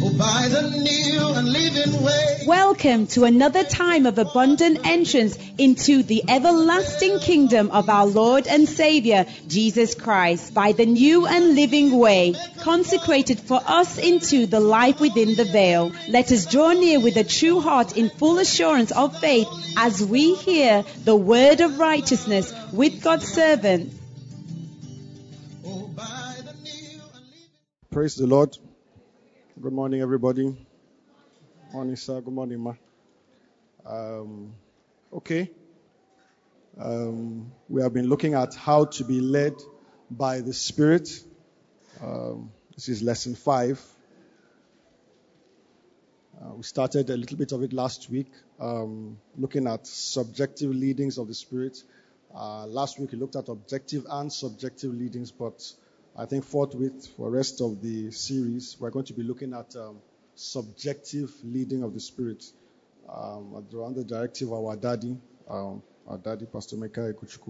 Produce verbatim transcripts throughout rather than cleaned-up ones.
by the new and living way. Welcome to another time of abundant entrance into the everlasting kingdom of our Lord and Savior, Jesus Christ, by the new and living way, consecrated for us into the life within the veil. Let us draw near with a true heart in full assurance of faith as we hear the word of righteousness with God's servant. Oh, by the new and living. Praise the Lord. Good morning, everybody. Morning, sir. Good morning, ma. Um, okay. Um, we have been looking at how to be led by the Spirit. Um, this is lesson five. Uh, we started a little bit of it last week, um, looking at subjective leadings of the Spirit. Uh, last week we looked at objective and subjective leadings, but I think forthwith for the rest of the series, we're going to be looking at um, subjective leading of the Spirit um, under the directive of our daddy, um, our daddy, Pastor Meka Ekuchukwu.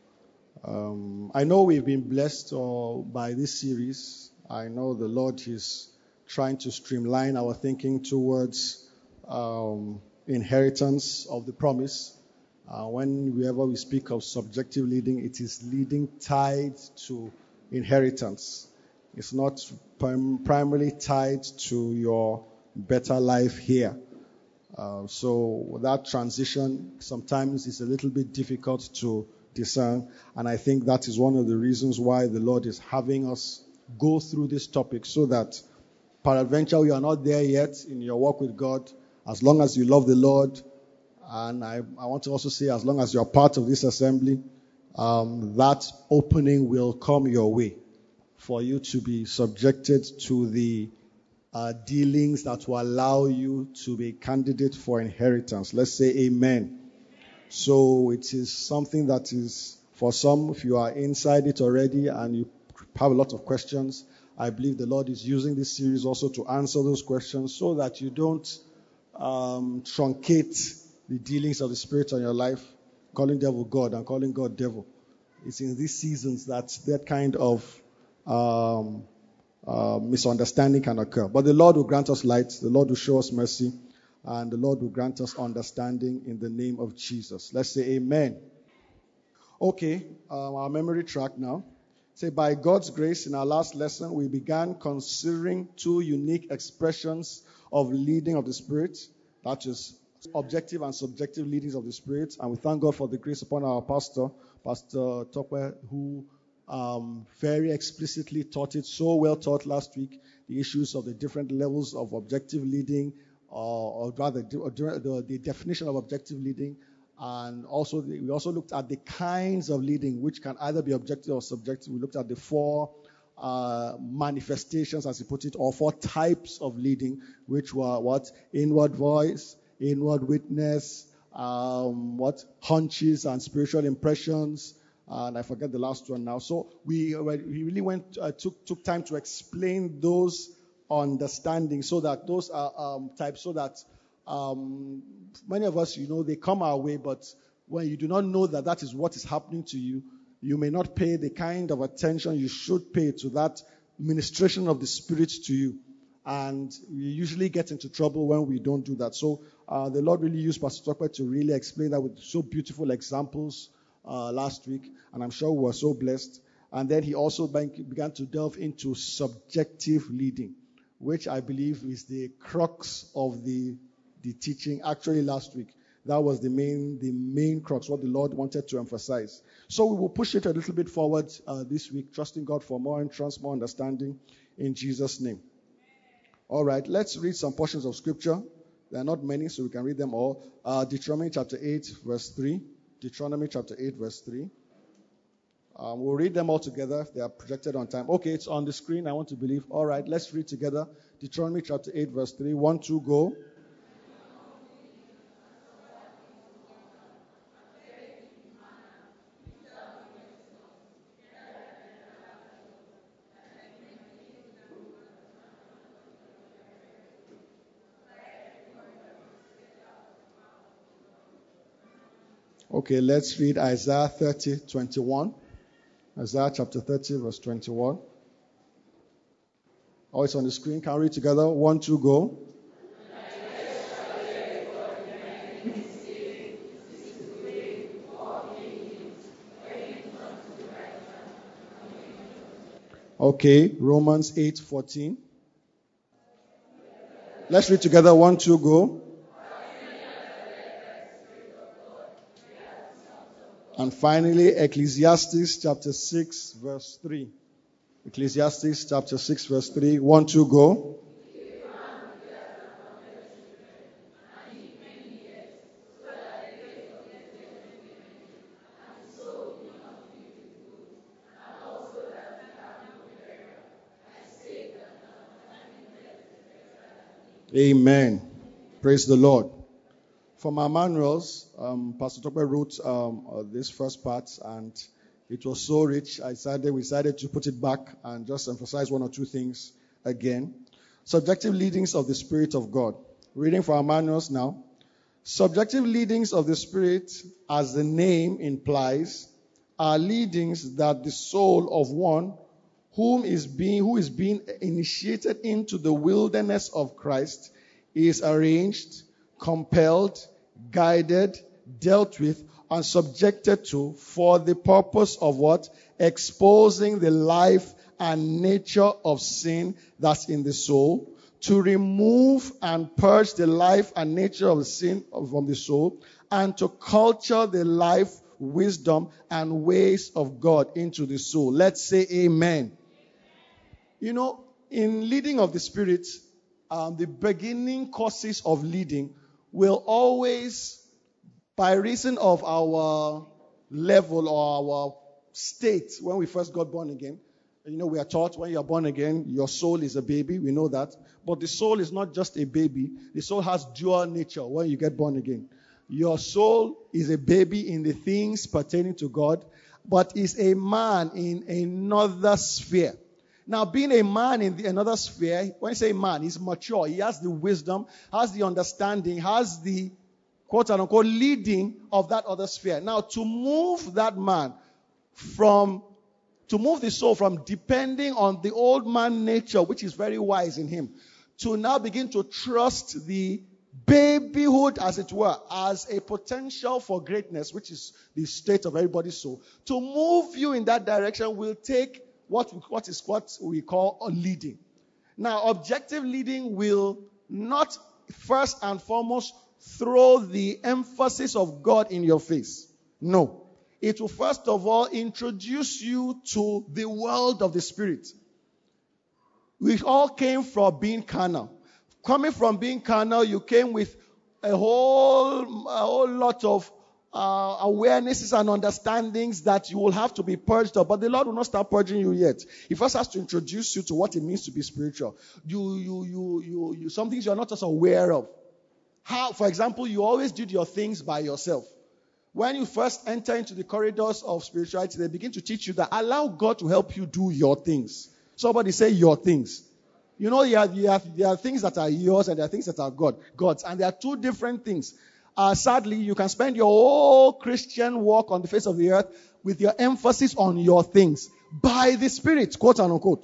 Um, I know we've been blessed uh, by this series. I know the Lord is trying to streamline our thinking towards um, inheritance of the promise. Uh, whenever we speak of subjective leading, it is leading tied to inheritance. It's not prim- primarily tied to your better life here. Uh, so that transition sometimes is a little bit difficult to discern, and I think that is one of the reasons why the Lord is having us go through this topic, so that peradventure you are not there yet in your walk with God. As long as you love the Lord, and I, I want to also say as long as you are part of this assembly, um, that opening will come your way for you to be subjected to the uh, dealings that will allow you to be a candidate for inheritance. Let's say amen. So it is something that is, for some, if you are inside it already and you have a lot of questions, I believe the Lord is using this series also to answer those questions so that you don't um, truncate the dealings of the Spirit on your life, calling devil God and calling God devil. It's in these seasons that that kind of um, uh, misunderstanding can occur. But the Lord will grant us light, the Lord will show us mercy, and the Lord will grant us understanding in the name of Jesus. Let's say amen. Okay, um, our memory track now. Say, by God's grace, in our last lesson, we began considering two unique expressions of leading of the Spirit. That is objective and subjective leadings of the Spirit. And we thank God for the grace upon our pastor, Pastor Tokwe, who um, very explicitly taught it, so well taught last week, the issues of the different levels of objective leading, or, or rather the, the definition of objective leading. And also, the, we also looked at the kinds of leading, which can either be objective or subjective. We looked at the four uh, manifestations, as he put it, or four types of leading, which were what? Inward voice, inward witness, um, what? Hunches and spiritual impressions. And I forget the last one now. So we, we really went uh, took took time to explain those understandings, so that those are um, types, so that Um, many of us, you know, they come our way, but when you do not know that that is what is happening to you, you may not pay the kind of attention you should pay to that ministration of the Spirit to you. And we usually get into trouble when we don't do that. So uh, the Lord really used Pastor Tokwe to really explain that with so beautiful examples uh, last week, and I'm sure we were so blessed. And then he also began to delve into subjective leading, which I believe is the crux of the the teaching actually last week. That was the main the main crux, what the Lord wanted to emphasize. So we will push it a little bit forward uh, this week, trusting God for more entrance, more understanding in Jesus' name. All right, let's read some portions of Scripture. There are not many, so we can read them all. Uh, Deuteronomy chapter eight, verse three. Deuteronomy chapter eight, verse three. Um, we'll read them all together if they are projected on time. Okay, it's on the screen, I want to believe. All right, let's read together. Deuteronomy chapter eight, verse three. One, two, go. Okay, let's read Isaiah thirty, twenty-one. Isaiah chapter thirty, verse twenty-one. Oh, it's on the screen. Can we read together? One, two, go. Okay, Romans eight fourteen. Let's read together. One, two, go. And finally, Ecclesiastes chapter six, verse three. Ecclesiastes chapter six, verse three. One, two, go. Amen. Praise the Lord. From our manuals, um, Pastor Tope wrote um, uh, this first part, and it was so rich. I decided we decided to put it back and just emphasize one or two things again. Subjective leadings of the Spirit of God. Reading from our manuals now. Subjective leadings of the Spirit, as the name implies, are leadings that the soul of one whom is being who is being initiated into the wilderness of Christ is arranged, compelled, guided, dealt with, and subjected to for the purpose of what? Exposing the life and nature of sin that's in the soul, to remove and purge the life and nature of sin from the soul, and to culture the life, wisdom, and ways of God into the soul. Let's say amen. You know, in leading of the Spirit, um, the beginning causes of leading will always, by reason of our level or our state when we first got born again, you know, we are taught when you are born again, your soul is a baby. We know that. But the soul is not just a baby. The soul has dual nature when you get born again. Your soul is a baby in the things pertaining to God, but is a man in another sphere. Now, being a man in the, another sphere, when you say man, he's mature. He has the wisdom, has the understanding, has the quote-unquote leading of that other sphere. Now, to move that man from, to move the soul from depending on the old man nature, which is very wise in him, to now begin to trust the babyhood, as it were, as a potential for greatness, which is the state of everybody's soul. To move you in that direction will take What, what is what we call a leading. Now, objective leading will not first and foremost throw the emphasis of God in your face. No. It will first of all introduce you to the world of the Spirit. We all came from being carnal. Coming from being carnal, you came with a whole, a whole lot of Uh, awarenesses and understandings that you will have to be purged of. But the Lord will not start purging you yet. He first has to introduce you to what it means to be spiritual. You, you, you, you, you, some things you're not just aware of. How, for example, you always did your things by yourself. When you first enter into the corridors of spirituality, they begin to teach you that allow God to help you do your things. Somebody say your things. You know, you have, you have, there are things that are yours and there are things that are God, God's. And there are two different things. Uh, sadly, you can spend your whole Christian walk on the face of the earth with your emphasis on your things by the Spirit, quote unquote.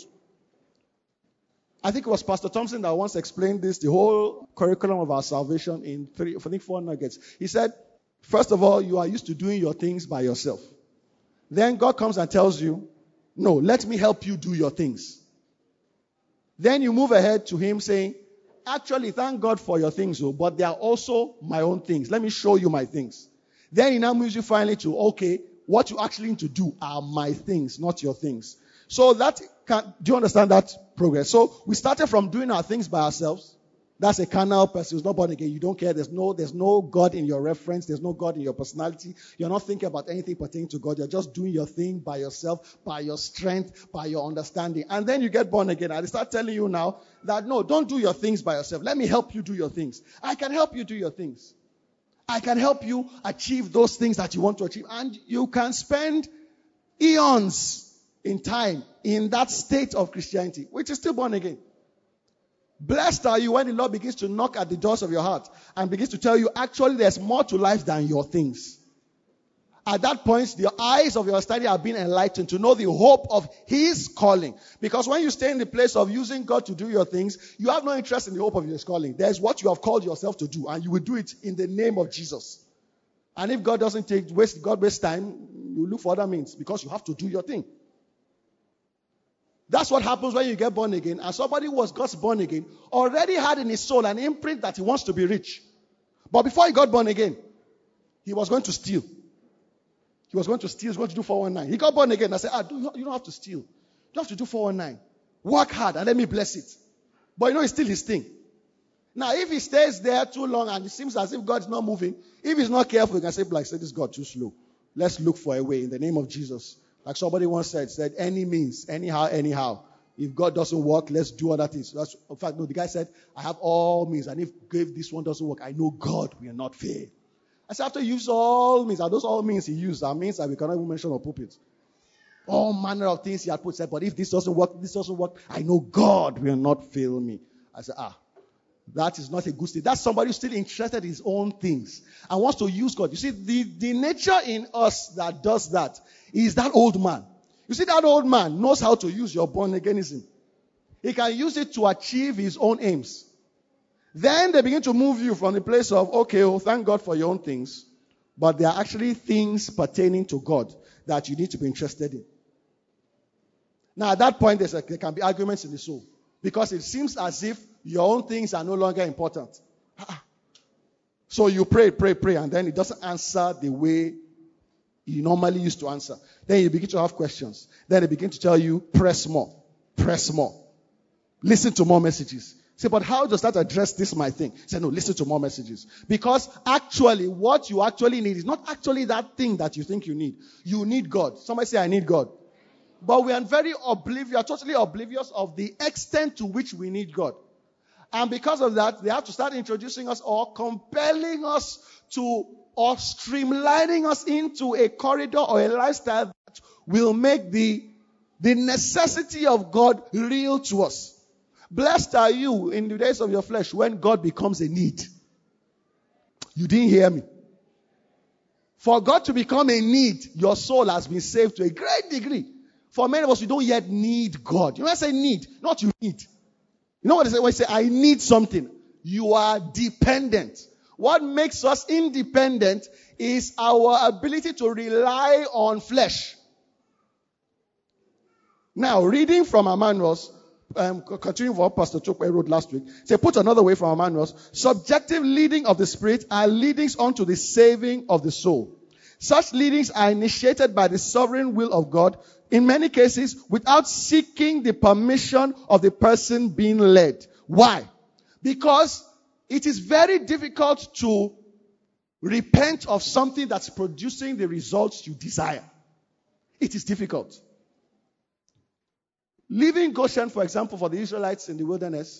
I think it was Pastor Thompson that once explained this, the whole curriculum of our salvation in three, I think four nuggets. He said, first of all, you are used to doing your things by yourself. Then God comes and tells you, no, let me help you do your things. Then you move ahead to him saying, actually, thank God for your things, oh, but they are also my own things. Let me show you my things. Then he now moves you finally to, okay, what you actually need to do are my things, not your things. So that, can, do you understand that progress? So we started from doing our things by ourselves. That's a carnal person who's not born again. You don't care. There's no, there's no God in your reference. There's no God in your personality. You're not thinking about anything pertaining to God. You're just doing your thing by yourself, by your strength, by your understanding. And then you get born again. I start telling you now that no, don't do your things by yourself. Let me help you do your things. I can help you do your things. I can help you achieve those things that you want to achieve. And you can spend eons in time in that state of Christianity, which is still born again. Blessed are you when the Lord begins to knock at the doors of your heart and begins to tell you, actually, there's more to life than your things. At that point, the eyes of your understanding are being enlightened to know the hope of his calling. Because when you stay in the place of using God to do your things, you have no interest in the hope of his calling. There's what you have called yourself to do, and you will do it in the name of Jesus. And if God doesn't take waste, God wastes time, you look for other means because you have to do your thing. That's what happens when you get born again. And somebody who was God's born again already had in his soul an imprint that he wants to be rich. But before he got born again, he was going to steal. He was going to steal. He was going to do four one nine. He got born again. I said, ah, you don't have to steal. You don't have to do four one nine. Work hard and let me bless it. But you know, it's still his thing. Now, if he stays there too long and it seems as if God is not moving, if he's not careful, he can say, like, say, this God too slow. Let's look for a way in the name of Jesus. Like somebody once said, said, any means, anyhow, anyhow. If God doesn't work, let's do other things. That's, in fact, no, the guy said, I have all means. And if, if this one doesn't work, I know God will not fail. I said, after you use all means, and those all means he used are means that we cannot even mention on pulpit. All manner of things he had put, said, but if this doesn't work, this doesn't work, I know God will not fail me. I said, ah, that is not a good thing. That's somebody who's still interested in his own things and wants to use God. You see, the, the nature in us that does that is that old man. You see, that old man knows how to use your born-againism. He can use it to achieve his own aims. Then they begin to move you from the place of, okay, oh, thank God for your own things. But there are actually things pertaining to God that you need to be interested in. Now, at that point, there's a, there can be arguments in the soul. Because it seems as if your own things are no longer important. So you pray, pray, pray, and then it doesn't answer the way you normally used to answer. Then you begin to have questions. Then they begin to tell you, press more, press more. Listen to more messages. Say, but how does that address this, my thing? Say, no, listen to more messages. Because actually, what you actually need is not actually that thing that you think you need. You need God. Somebody say, I need God. But we are very oblivious, totally oblivious of the extent to which we need God. And because of that, they have to start introducing us or compelling us to, or streamlining us into a corridor or a lifestyle that will make the, the necessity of God real to us. Blessed are you in the days of your flesh when God becomes a need. You didn't hear me. For God to become a need, your soul has been saved to a great degree. For many of us, we don't yet need God. You know what I say need? Not you need. You know what I say when I say I need something? You are dependent. What makes us independent is our ability to rely on flesh. Now, reading from our manuals, Um, continuing what Pastor Chokwe wrote last week. Say, put another way from our manuals. Subjective leading of the Spirit are leadings unto the saving of the soul. Such leadings are initiated by the sovereign will of God, in many cases, without seeking the permission of the person being led. Why? Because it is very difficult to repent of something that's producing the results you desire. It is difficult. Leaving Goshen, for example, for the Israelites in the wilderness,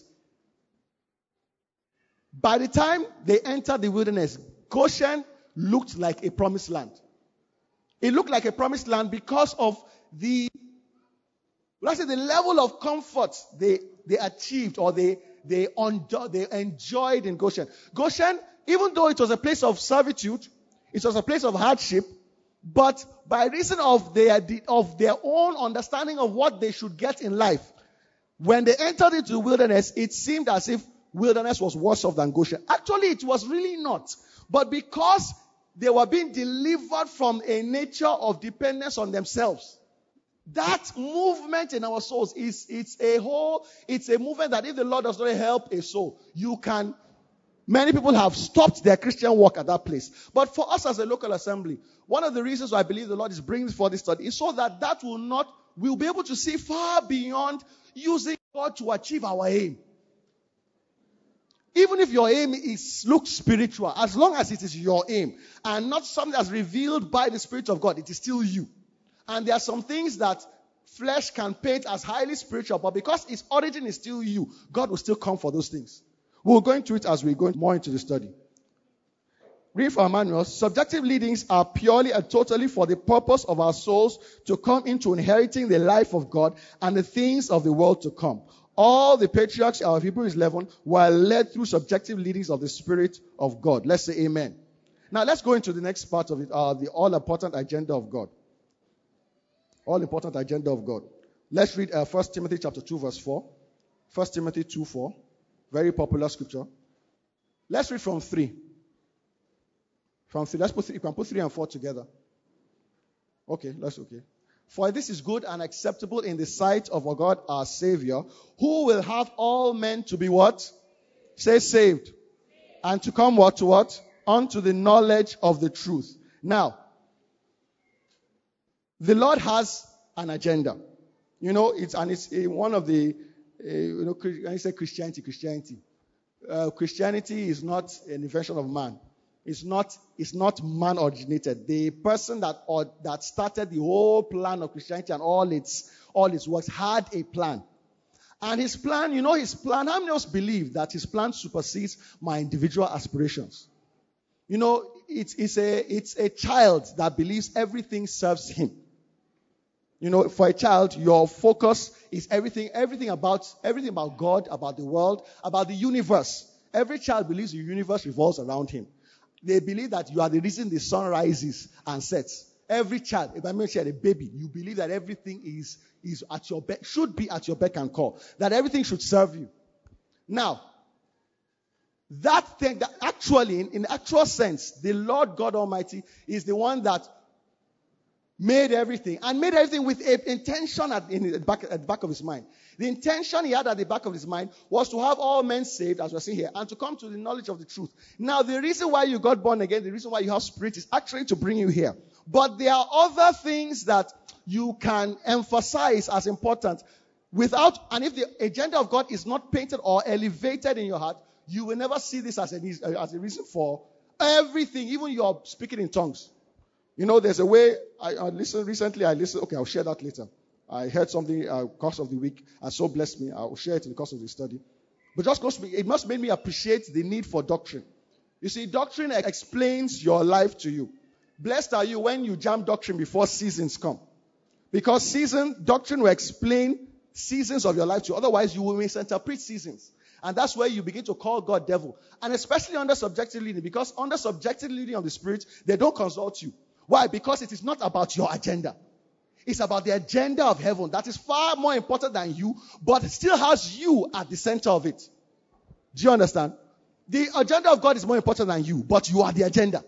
by the time they entered the wilderness, Goshen looked like a promised land. It looked like a promised land because of the, let's say, the level of comfort they, they achieved or they, they, undo, they enjoyed in Goshen. Goshen, even though it was a place of servitude, it was a place of hardship, but by reason of their, of their own understanding of what they should get in life, when they entered into the wilderness, it seemed as if wilderness was worse off than Goshen. Actually, it was really not. But because they were being delivered from a nature of dependence on themselves, that movement in our souls is it's a whole, it's a movement that if the Lord does not help a soul, you can. Many people have stopped their Christian walk at that place. But for us as a local assembly, one of the reasons why I believe the Lord is bringing for this study is so that that will not, we'll be able to see far beyond using God to achieve our aim. Even if your aim is looks spiritual, as long as it is your aim and not something that's revealed by the Spirit of God, it is still you. And there are some things that flesh can paint as highly spiritual, but because its origin is still you, God will still come for those things. We'll go into it as we go more into the study. Read from our manuals. Subjective leadings are purely and totally for the purpose of our souls to come into inheriting the life of God and the things of the world to come. All the patriarchs of Hebrews eleven were led through subjective leadings of the Spirit of God. Let's say amen. Now let's go into the next part of it, uh, the all-important agenda of God. All-important agenda of God. Let's read uh, First Timothy chapter two, verse four. First Timothy two, four. Very popular scripture. Let's read from three. From three. Let's put three. You can put three and four together. Okay, that's okay. For this is good and acceptable in the sight of our God, our Savior, who will have all men to be what? Say saved. And to come what to what? Unto the knowledge of the truth. Now, the Lord has an agenda. You know, it's and it's uh, one of the, uh, you know, when you say Christianity, Christianity. Uh, Christianity is not an invention of man. It's not, it's not man originated. The person that or, that started the whole plan of Christianity and all its all its works had a plan. And his plan, you know his plan, how many of us believe that his plan supersedes my individual aspirations? You know, it's, it's, a, it's a child that believes everything serves him. You know, for a child, your focus is everything, everything about, everything about God, about the world, about the universe. Every child believes the universe revolves around him. They believe that you are the reason the sun rises and sets. Every child, if I mention a baby, you believe that everything is, is at your beck, should be at your beck and call. That everything should serve you. Now, that thing, that actually, in, in actual sense, the Lord God Almighty is the one that made everything, and made everything with an intention at, in the back, at the back of his mind. The intention he had at the back of his mind was to have all men saved, as we're seeing here, and to come to the knowledge of the truth. Now, the reason why you got born again, the reason why you have spirit is actually to bring you here. But there are other things that you can emphasize as important without, and if the agenda of God is not painted or elevated in your heart, you will never see this as a, as a reason for everything, even your speaking in tongues. You know, there's a way, I, I listened recently, I listened, okay, I'll share that later. I heard something, uh, course of the week, and so blessed me. I'll share it in the course of the study. But just close me, it must make me appreciate the need for doctrine. You see, doctrine explains your life to you. Blessed are you when you jam doctrine before seasons come. Because season, doctrine will explain seasons of your life to you. Otherwise, you will misinterpret seasons. And that's where you begin to call God devil. And especially under subjective leading, because under subjective leading of the Spirit, they don't consult you. Why? Because it is not about your agenda. It's about the agenda of heaven that is far more important than you, but it still has you at the center of it. Do you understand? The agenda of God is more important than you, but you are the agenda.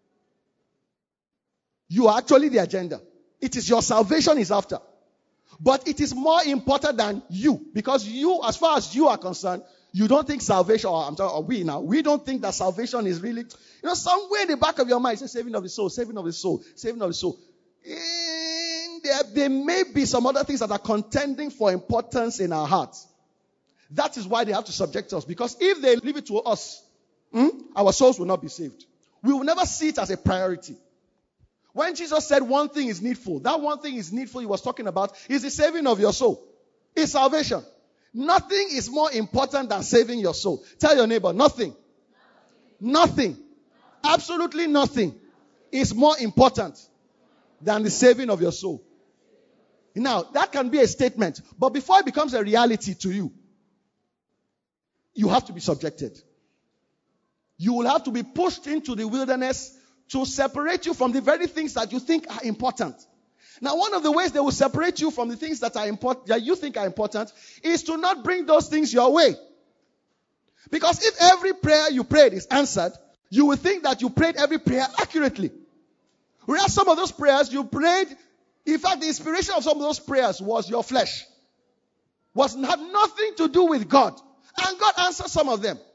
You are actually the agenda. It is your salvation is after. But it is more important than you, because you, as far as you are concerned, you don't think salvation, or I'm talking, or we now, we don't think that salvation is really, you know, somewhere in the back of your mind, it's saving of the soul, saving of the soul, saving of the soul. And there, there may be some other things that are contending for importance in our hearts. That is why they have to subject us, because if they leave it to us, hmm, our souls will not be saved. We will never see it as a priority. When Jesus said one thing is needful, that one thing is needful he was talking about is the saving of your soul. It's salvation. Nothing is more important than saving your soul. Tell your neighbor, nothing. Nothing. Absolutely nothing is more important than the saving of your soul. Now, that can be a statement, but before it becomes a reality to you, you have to be subjected. You will have to be pushed into the wilderness to separate you from the very things that you think are important. Now, one of the ways they will separate you from the things that are important, that you think are important, is to not bring those things your way. Because if every prayer you prayed is answered, you will think that you prayed every prayer accurately. Whereas some of those prayers you prayed, in fact, the inspiration of some of those prayers was your flesh. Was had nothing to do with God. And God answered some of them.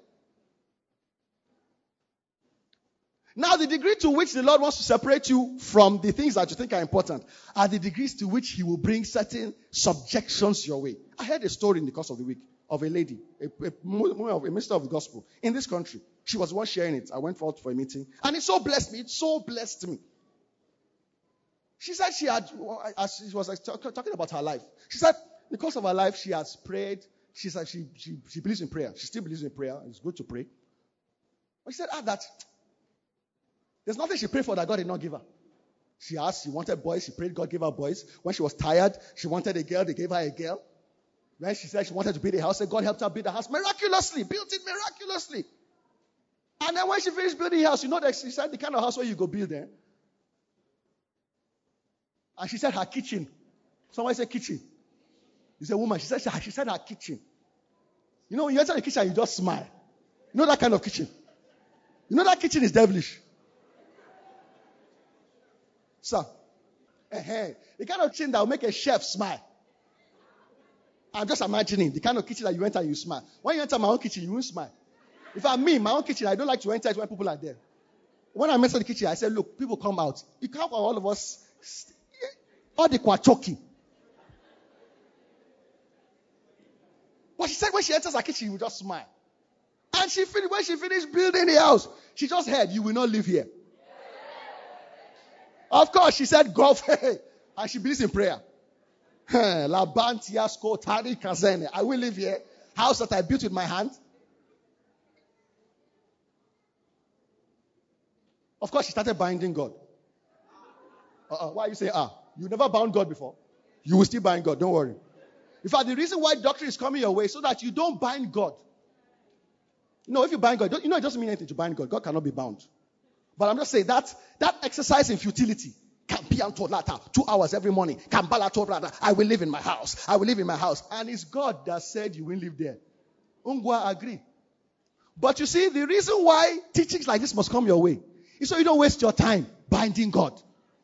Now, the degree to which the Lord wants to separate you from the things that you think are important are the degrees to which he will bring certain subjections your way. I heard a story in the course of the week of a lady, a, a, a minister of the gospel in this country. She was the one sharing it. I went forth for a meeting, and it so blessed me. It so blessed me. She said she had, as she was like, talk, talking about her life, she said, in the course of her life, she has prayed. She said she, she, she believes in prayer. She still believes in prayer. It's good to pray. But she said, ah, that... There's nothing she prayed for that God did not give her. She asked, she wanted boys, she prayed, God gave her boys. When she was tired, she wanted a girl, they gave her a girl. When she said she wanted to build a house, God helped her build a house miraculously, built it miraculously. And then when she finished building the house, you know that she said the kind of house where you go build there. And she said her kitchen. Somebody said kitchen. It's a woman. She said she said her kitchen. You know, when you enter the kitchen, you just smile. You know that kind of kitchen. You know that kitchen is devilish. So, uh-huh. The kind of kitchen that will make a chef smile. I'm just imagining the kind of kitchen that you enter and you smile. When you enter my own kitchen, you won't smile. If I'm me, my own kitchen, I don't like to enter it when people are there. When I enter the kitchen, I say, look, people come out. You come for all of us. All the kwachoki. But she said when she enters her kitchen, you will just smile. And she finished, when she finished building the house, she just heard, you will not live here. Of course, she said, go. And she believes in prayer. I will live here. House that I built with my hand. Of course, she started binding God. Uh-uh. Why are you saying, ah? You never bound God before. You will still bind God. Don't worry. In fact, the reason why doctrine is coming your way is so that you don't bind God. No, if you bind God, you know it doesn't mean anything to bind God. God cannot be bound. But I'm just saying that that exercise in futility can be two hours every morning. I will live in my house. I will live in my house. And it's God that said you will live there. Ungwa agree. But you see, the reason why teachings like this must come your way is so you don't waste your time binding God.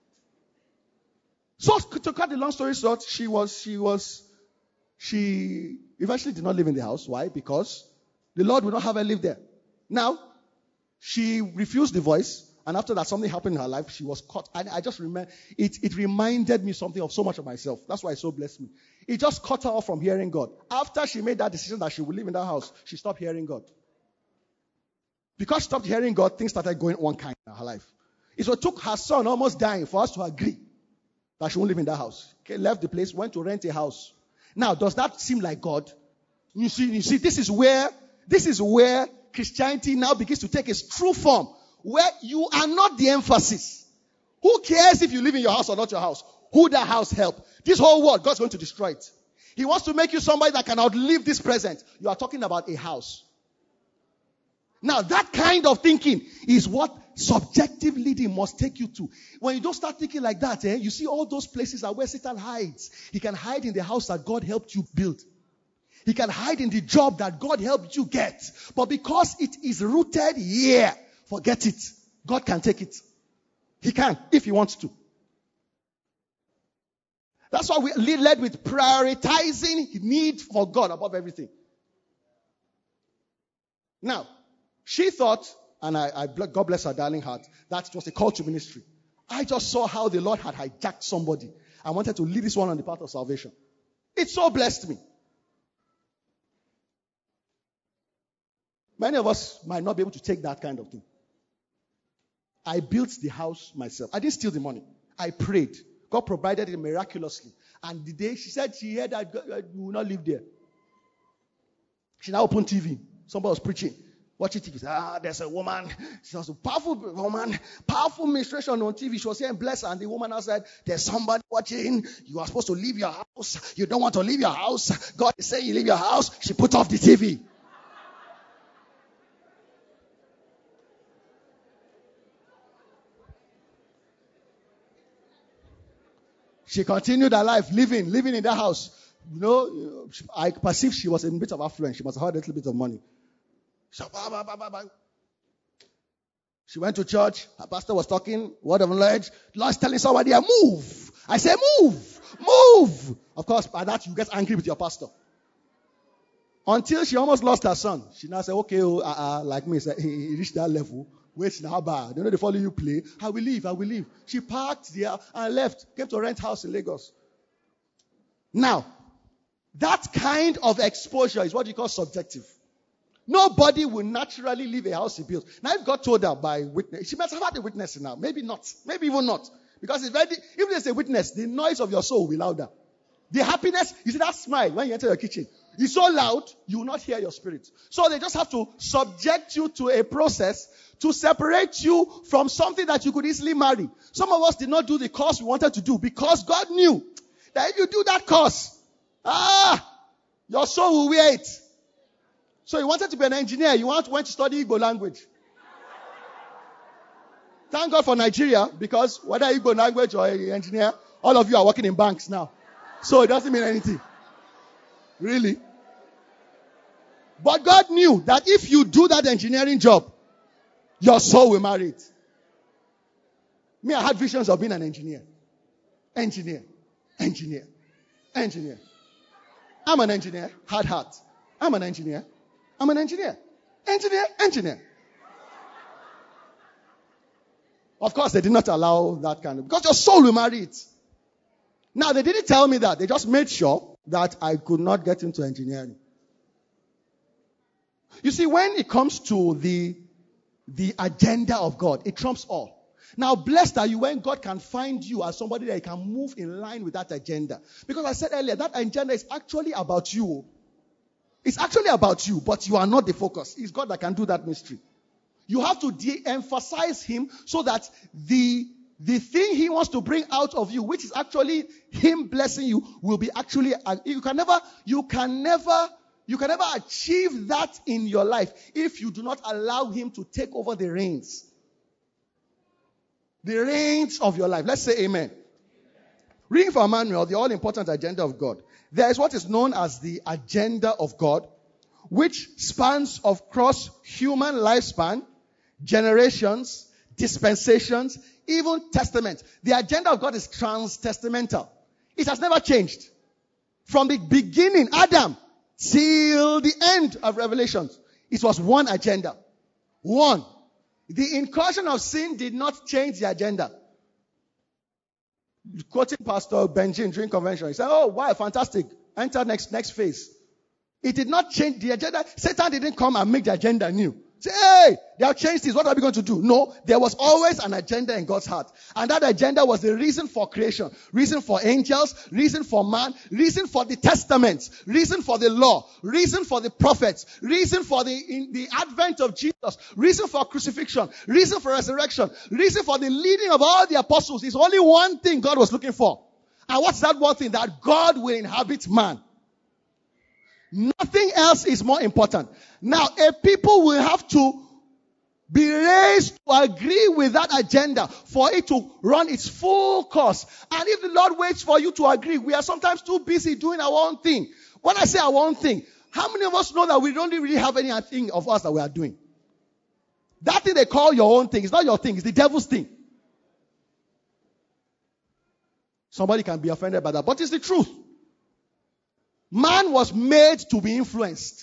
So to cut the long story short, she was, she was, she eventually did not live in the house. Why? Because the Lord would not have her live there. Now, she refused the voice, and after that, something happened in her life. She was caught. And I just remember, it, it reminded me something of so much of myself. That's why it so blessed me. It just cut her off from hearing God. After she made that decision that she would live in that house, she stopped hearing God. Because she stopped hearing God, things started going one kind in her life. It so took her son almost dying for us to agree that she won't live in that house. Okay, left the place, went to rent a house. Now, does that seem like God? You see, you see, this is where, this is where Christianity now begins to take its true form, where you are not the emphasis. Who cares if you live in your house or not your house? Who that house help? This whole world, God's going to destroy it. He wants to make you somebody that can outlive this present. You are talking about a house. Now, that kind of thinking is what subjective leading must take you to. When you don't start thinking like that, eh, you see all those places are where Satan hides. He can hide in the house that God helped you build. He can hide in the job that God helped you get. But because it is rooted here, forget it. God can take it. He can, if he wants to. That's why we led with prioritizing need for God above everything. Now, she thought, and I, I, God bless her darling heart, that it was a call to ministry. I just saw how the Lord had hijacked somebody. I wanted to lead this one on the path of salvation. It so blessed me. Many of us might not be able to take that kind of thing. I built the house myself. I didn't steal the money. I prayed. God provided it miraculously. And the day she said she heard that God, you will not live there. She now opened T V. Somebody was preaching. Watching T V. Ah, there's a woman. She was a powerful woman. Powerful ministration on T V. She was saying, bless her. And the woman now said, there's somebody watching. You are supposed to leave your house. You don't want to leave your house. God is saying you leave your house. She put off the T V. She continued her life, living, living in that house. You know, I perceived she was in a bit of affluence. She must have had a little bit of money. So, bah, bah, bah, bah, bah. She went to church. Her pastor was talking, word of knowledge. The Lord's telling somebody, move. I say, move, move. Of course, by that you get angry with your pastor. Until she almost lost her son. She now said, okay, oh, uh, uh, like me, said, he, he reached that level. Wait now, bad. They know they follow you play. I will leave, I will leave. She parked there and left. Came to rent house in Lagos. Now, that kind of exposure is what you call subjective. Nobody will naturally leave a house he built. Now, if God told her by witness, she must have had a witness now. Maybe not. Maybe even not. Because it's very, if there's a witness, the noise of your soul will be louder. The happiness, you see that smile when you enter your kitchen, it's so loud, you will not hear your spirit. So they just have to subject you to a process to separate you from something that you could easily marry. Some of us did not do the course we wanted to do because God knew that if you do that course, ah, your soul will wear it. So you wanted to be an engineer. You want, went to study Igbo language. Thank God for Nigeria, because whether you go language or engineer, all of you are working in banks now. So it doesn't mean anything. Really. But God knew that if you do that engineering job, your soul will marry it. Me, I had visions of being an engineer. Engineer. Engineer. Engineer. I'm an engineer. Hard heart. I'm an engineer. I'm an engineer. Engineer. Engineer. Of course, they did not allow that kind of, because your soul will marry it. Now, they didn't tell me that. They just made sure that I could not get into engineering. You see, when it comes to the, the agenda of God, it trumps all. Now, blessed are you when God can find you as somebody that can move in line with that agenda. Because I said earlier, that agenda is actually about you. It's actually about you, but you are not the focus. It's God that can do that mystery. You have to de-emphasize him so that the, the thing he wants to bring out of you, which is actually him blessing you, will be actually, you can never, you can never, you can never achieve that in your life if you do not allow him to take over the reins. The reins of your life. Let's say amen. Reading from Emmanuel, the all-important agenda of God. There is what is known as the agenda of God, which spans across human lifespan, generations, dispensations, even testaments. The agenda of God is trans-testamental. It has never changed. From the beginning, Adam, till the end of Revelation, it was one agenda. One. The incursion of sin did not change the agenda. Quoting Pastor Benjin during convention, he said, oh, wow, fantastic. Enter next, next phase. It did not change the agenda. Satan didn't come and make the agenda new. Say, hey, they have changed this. What are we going to do? No, there was always an agenda in God's heart. And that agenda was the reason for creation, reason for angels, reason for man, reason for the testaments, reason for the law, reason for the prophets, reason for the, in the advent of Jesus, reason for crucifixion, reason for resurrection, reason for the leading of all the apostles. It's only one thing God was looking for. And what's that one thing? That God will inhabit man. Nothing else is more important. Now, a people will have to be raised to agree with that agenda for it to run its full course. And if the Lord waits for you to agree, we are sometimes too busy doing our own thing. When I say our own thing, how many of us know that we don't really have anything of us that we are doing? That thing they call your own thing, it's not your thing, it's the devil's thing. Somebody can be offended by that, but it's the truth. Man was made to be influenced.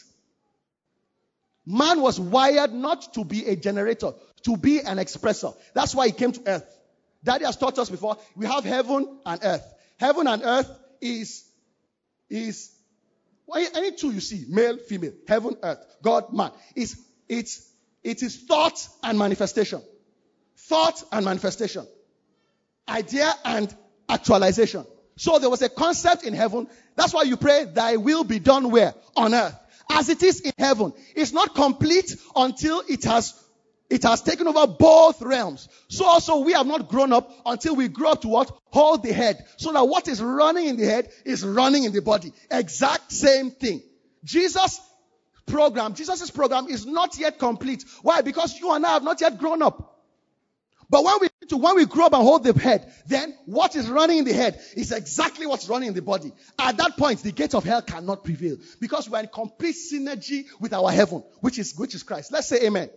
Man was wired not to be a generator, to be an expressor. That's why he came to earth. Daddy has taught us before, we have heaven and earth. Heaven and earth is, is well, any two you see, male, female, heaven, earth, God, man. It's, it's, it is thought and manifestation. Thought and manifestation. Idea and actualization. So there was a concept in heaven. That's why you pray, thy will be done where? On earth. As it is in heaven. It's not complete until it has, it has taken over both realms. So also we have not grown up until we grow up to what? Hold the head. So that what is running in the head is running in the body. Exact same thing. Jesus' program, Jesus' program is not yet complete. Why? Because you and I have not yet grown up. But when we to when we grow up and hold the head, then what is running in the head is exactly what's running in the body. At that point, the gate of hell cannot prevail because we are in complete synergy with our heaven, which is which is Christ. Let's say amen.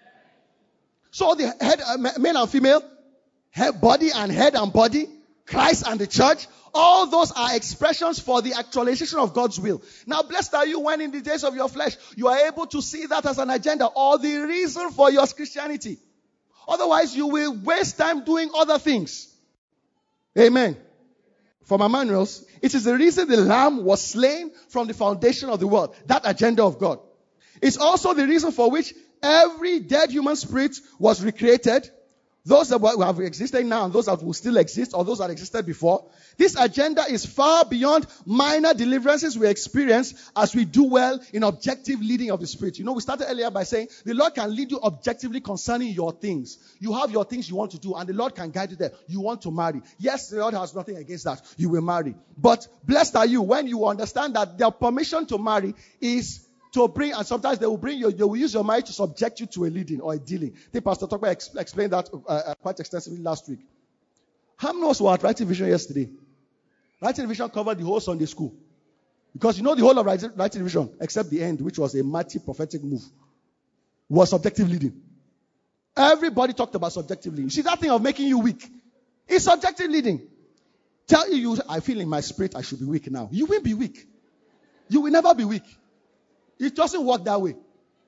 So the head, uh, male and female, head, body and head and body, Christ and the church, all those are expressions for the actualization of God's will. Now, blessed are you when in the days of your flesh, you are able to see that as an agenda or the reason for your Christianity. Otherwise, you will waste time doing other things. Amen. From Emmanuel's, it is the reason the Lamb was slain from the foundation of the world. That agenda of God. It's also the reason for which every dead human spirit was recreated. Those that have existed now and those that will still exist or those that existed before. This agenda is far beyond minor deliverances we experience as we do well in objective leading of the Spirit. You know, we started earlier by saying the Lord can lead you objectively concerning your things. You have your things you want to do and the Lord can guide you there. You want to marry. Yes, the Lord has nothing against that. You will marry. But blessed are you when you understand that the permission to marry is to bring, and sometimes they will bring you, they will use your mind to subject you to a leading or a dealing. I think Pastor Tokba ex- explained that uh, uh, quite extensively last week. How many of us were at Writing Vision yesterday? Writing Vision covered the whole Sunday school. Because you know the whole of Writing, Writing Vision, except the end, which was a mighty prophetic move, was subjective leading. Everybody talked about subjective leading. You see, that thing of making you weak is subjective leading. Tell you, you, I feel in my spirit I should be weak now. You will be weak. You will never be weak. It doesn't work that way.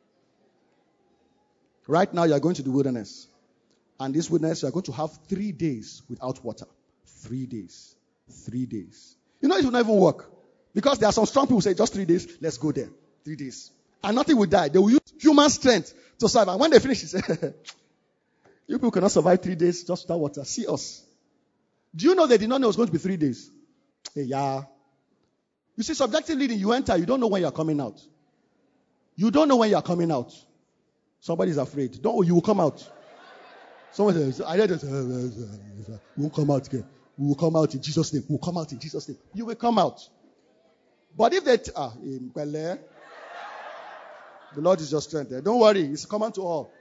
Right now, you are going to the wilderness. And this wilderness, you are going to have three days without water. Three days. Three days. You know, it will not even work. Because there are some strong people who say, just three days, let's go there. Three days. And nothing will die. They will use human strength to survive. And when they finish, they say, you people cannot survive three days just without water. See us. Do you know they did not know it was going to be three days? Hey, yeah. You see, subjective leading, you enter, you don't know when you are coming out. You don't know when you are coming out. Somebody is afraid. Don't, you will come out. Someone says, I read it. We will come out again. We will come out in Jesus' name. We will come out in Jesus' name. You will come out. But if they, t- ah, the Lord is your strength there. Don't worry. It's common to all.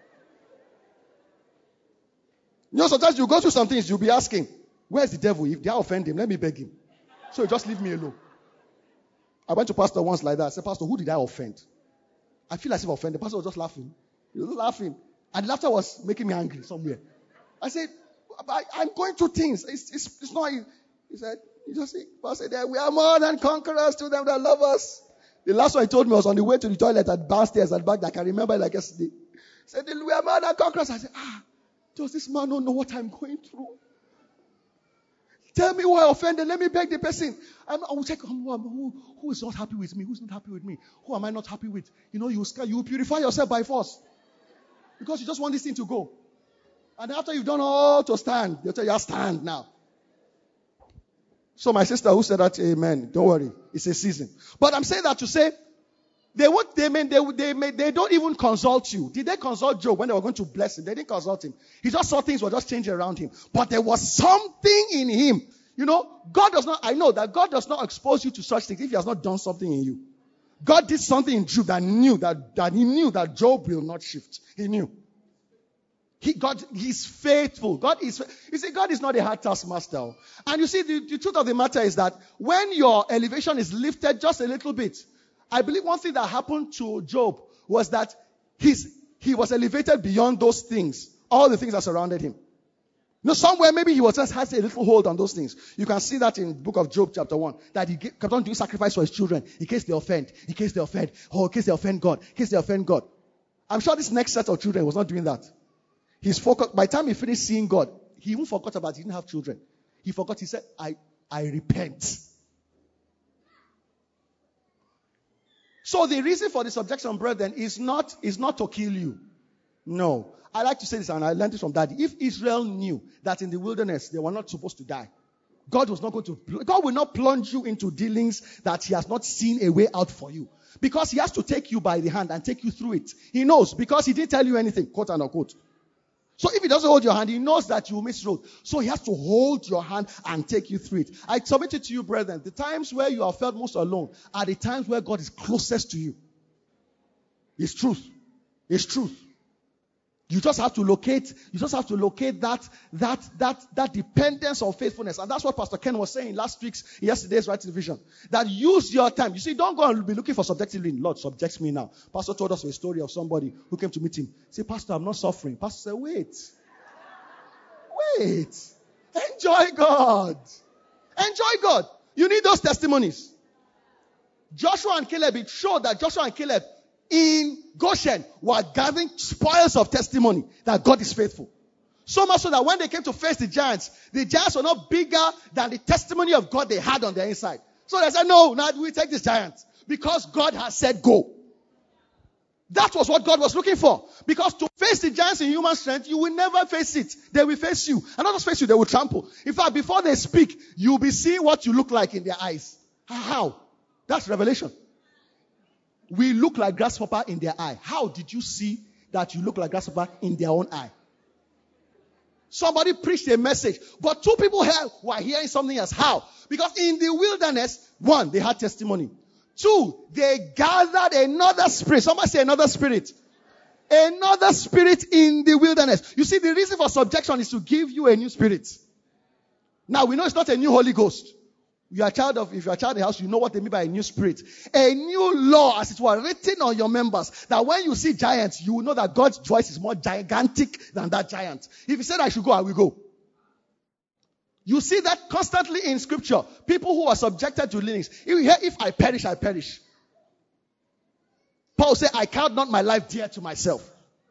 You know, sometimes you go through some things, you'll be asking, where's the devil? If they are offending him, let me beg him. So just leave me alone. I went to pastor once like that. I said, Pastor, who did I offend? I feel as if I offended. The pastor was just laughing. He was laughing. And laughter was making me angry somewhere. I said, I, I'm going through things. It's, it's, it's not... He said, you just see, Pastor said, we are more than conquerors to them that love us. The last one he told me was on the way to the toilet at downstairs at back. I can remember it like yesterday. He said, we are more than conquerors. I said, ah, does this man not know what I'm going through? Tell me who I offended. Let me beg the person. I'm, I will check who, who, who is not happy with me. Who's not happy with me? Who am I not happy with? You know, you you purify yourself by force. Because you just want this thing to go. And after you've done all to stand, they'll tell you, stand now. So my sister who said that, amen. Don't worry. It's a season. But I'm saying that to say, they would, they may, they, they may, they don't even consult you. Did they consult Job when they were going to bless him? They didn't consult him. He just saw things were just changing around him. But there was something in him. You know, God does not, I know that God does not expose you to such things if he has not done something in you. God did something in Job that knew that, that he knew that Job will not shift. He knew. He, God, he's faithful. God is, you see, God is not a hard taskmaster. And you see, the, the truth of the matter is that when your elevation is lifted just a little bit, I believe one thing that happened to Job was that his, he was elevated beyond those things, all the things that surrounded him. You know, somewhere maybe he was just has a little hold on those things. You can see that in the book of Job chapter one, that he kept on doing sacrifice for his children in case they offend, in case they offend, oh, in case they offend God, in case they offend God. I'm sure this next set of children was not doing that. He's focused, by the time he finished seeing God, he even forgot about he didn't have children. He forgot, he said, I, I repent. So the reason for the subjection, brethren, is not, is not to kill you. No. I like to say this, and I learned it from Daddy. If Israel knew that in the wilderness they were not supposed to die, God was not going to, God will not plunge you into dealings that he has not seen a way out for you. Because he has to take you by the hand and take you through it. He knows, because he didn't tell you anything, quote and unquote. So if he doesn't hold your hand, he knows that you will miss road. So he has to hold your hand and take you through it. I submit it to you, brethren. The times where you have felt most alone are the times where God is closest to you. It's truth. It's truth. You just have to locate, you just have to locate that, that, that, that dependence of faithfulness. And that's what Pastor Ken was saying last week's, yesterday's Writing Vision. That use your time. You see, don't go and be looking for subjective leading. Lord, subject me now. Pastor told us a story of somebody who came to meet him. Say, Pastor, I'm not suffering. Pastor said, wait. Wait. Enjoy God. Enjoy God. You need those testimonies. Joshua and Caleb, it showed that Joshua and Caleb in Goshen were gathering spoils of testimony that God is faithful. So much so that when they came to face the giants, the giants were not bigger than the testimony of God they had on their inside. So they said, no, now we take this giant because God has said go. That was what God was looking for. Because to face the giants in human strength, you will never face it. They will face you. And not just face you, they will trample. In fact, before they speak, you'll be seeing what you look like in their eyes. How? That's revelation. We look like grasshopper in their eye. How did you see that you look like grasshopper in their own eye? Somebody preached a message, but two people here were hearing something else. How? Because in the wilderness, one, they had testimony. Two, they gathered another spirit. Somebody say another spirit. Another spirit in the wilderness. You see, the reason for subjection is to give you a new spirit. Now, we know it's not a new Holy Ghost. You are a child of, if you are a child of the house, you know what they mean by a new spirit. A new law, as it were, written on your members. That when you see giants, you will know that God's voice is more gigantic than that giant. If he said I should go, I will go. You see that constantly in scripture. People who are subjected to leanings. If you hear, if I perish, I perish. Paul said, I count not my life dear to myself.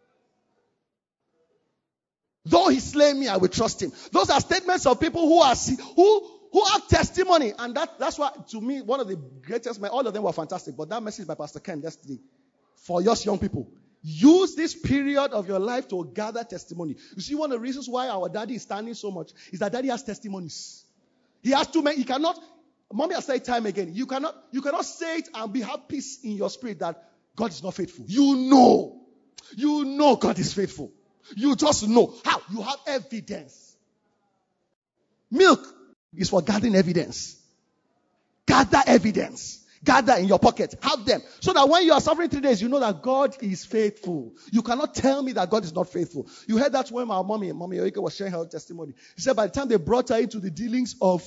Though he slay me, I will trust him. Those are statements of people who are who who have testimony. And that, that's why, to me, one of the greatest, all of them were fantastic. But that message by Pastor Ken yesterday, for us young people, use this period of your life to gather testimony. You see, one of the reasons why our daddy is standing so much is that daddy has testimonies. He has too many. He cannot, mommy has said it time again, you cannot, you cannot say it and be have peace in your spirit that God is not faithful. You know. You know God is faithful. You just know. How? You have evidence. Milk is for gathering evidence. Gather evidence. Gather in your pocket. Have them. So that when you are suffering three days, you know that God is faithful. You cannot tell me that God is not faithful. You heard that when my mommy, Mommy Oike was sharing her testimony. She said by the time they brought her into the dealings of,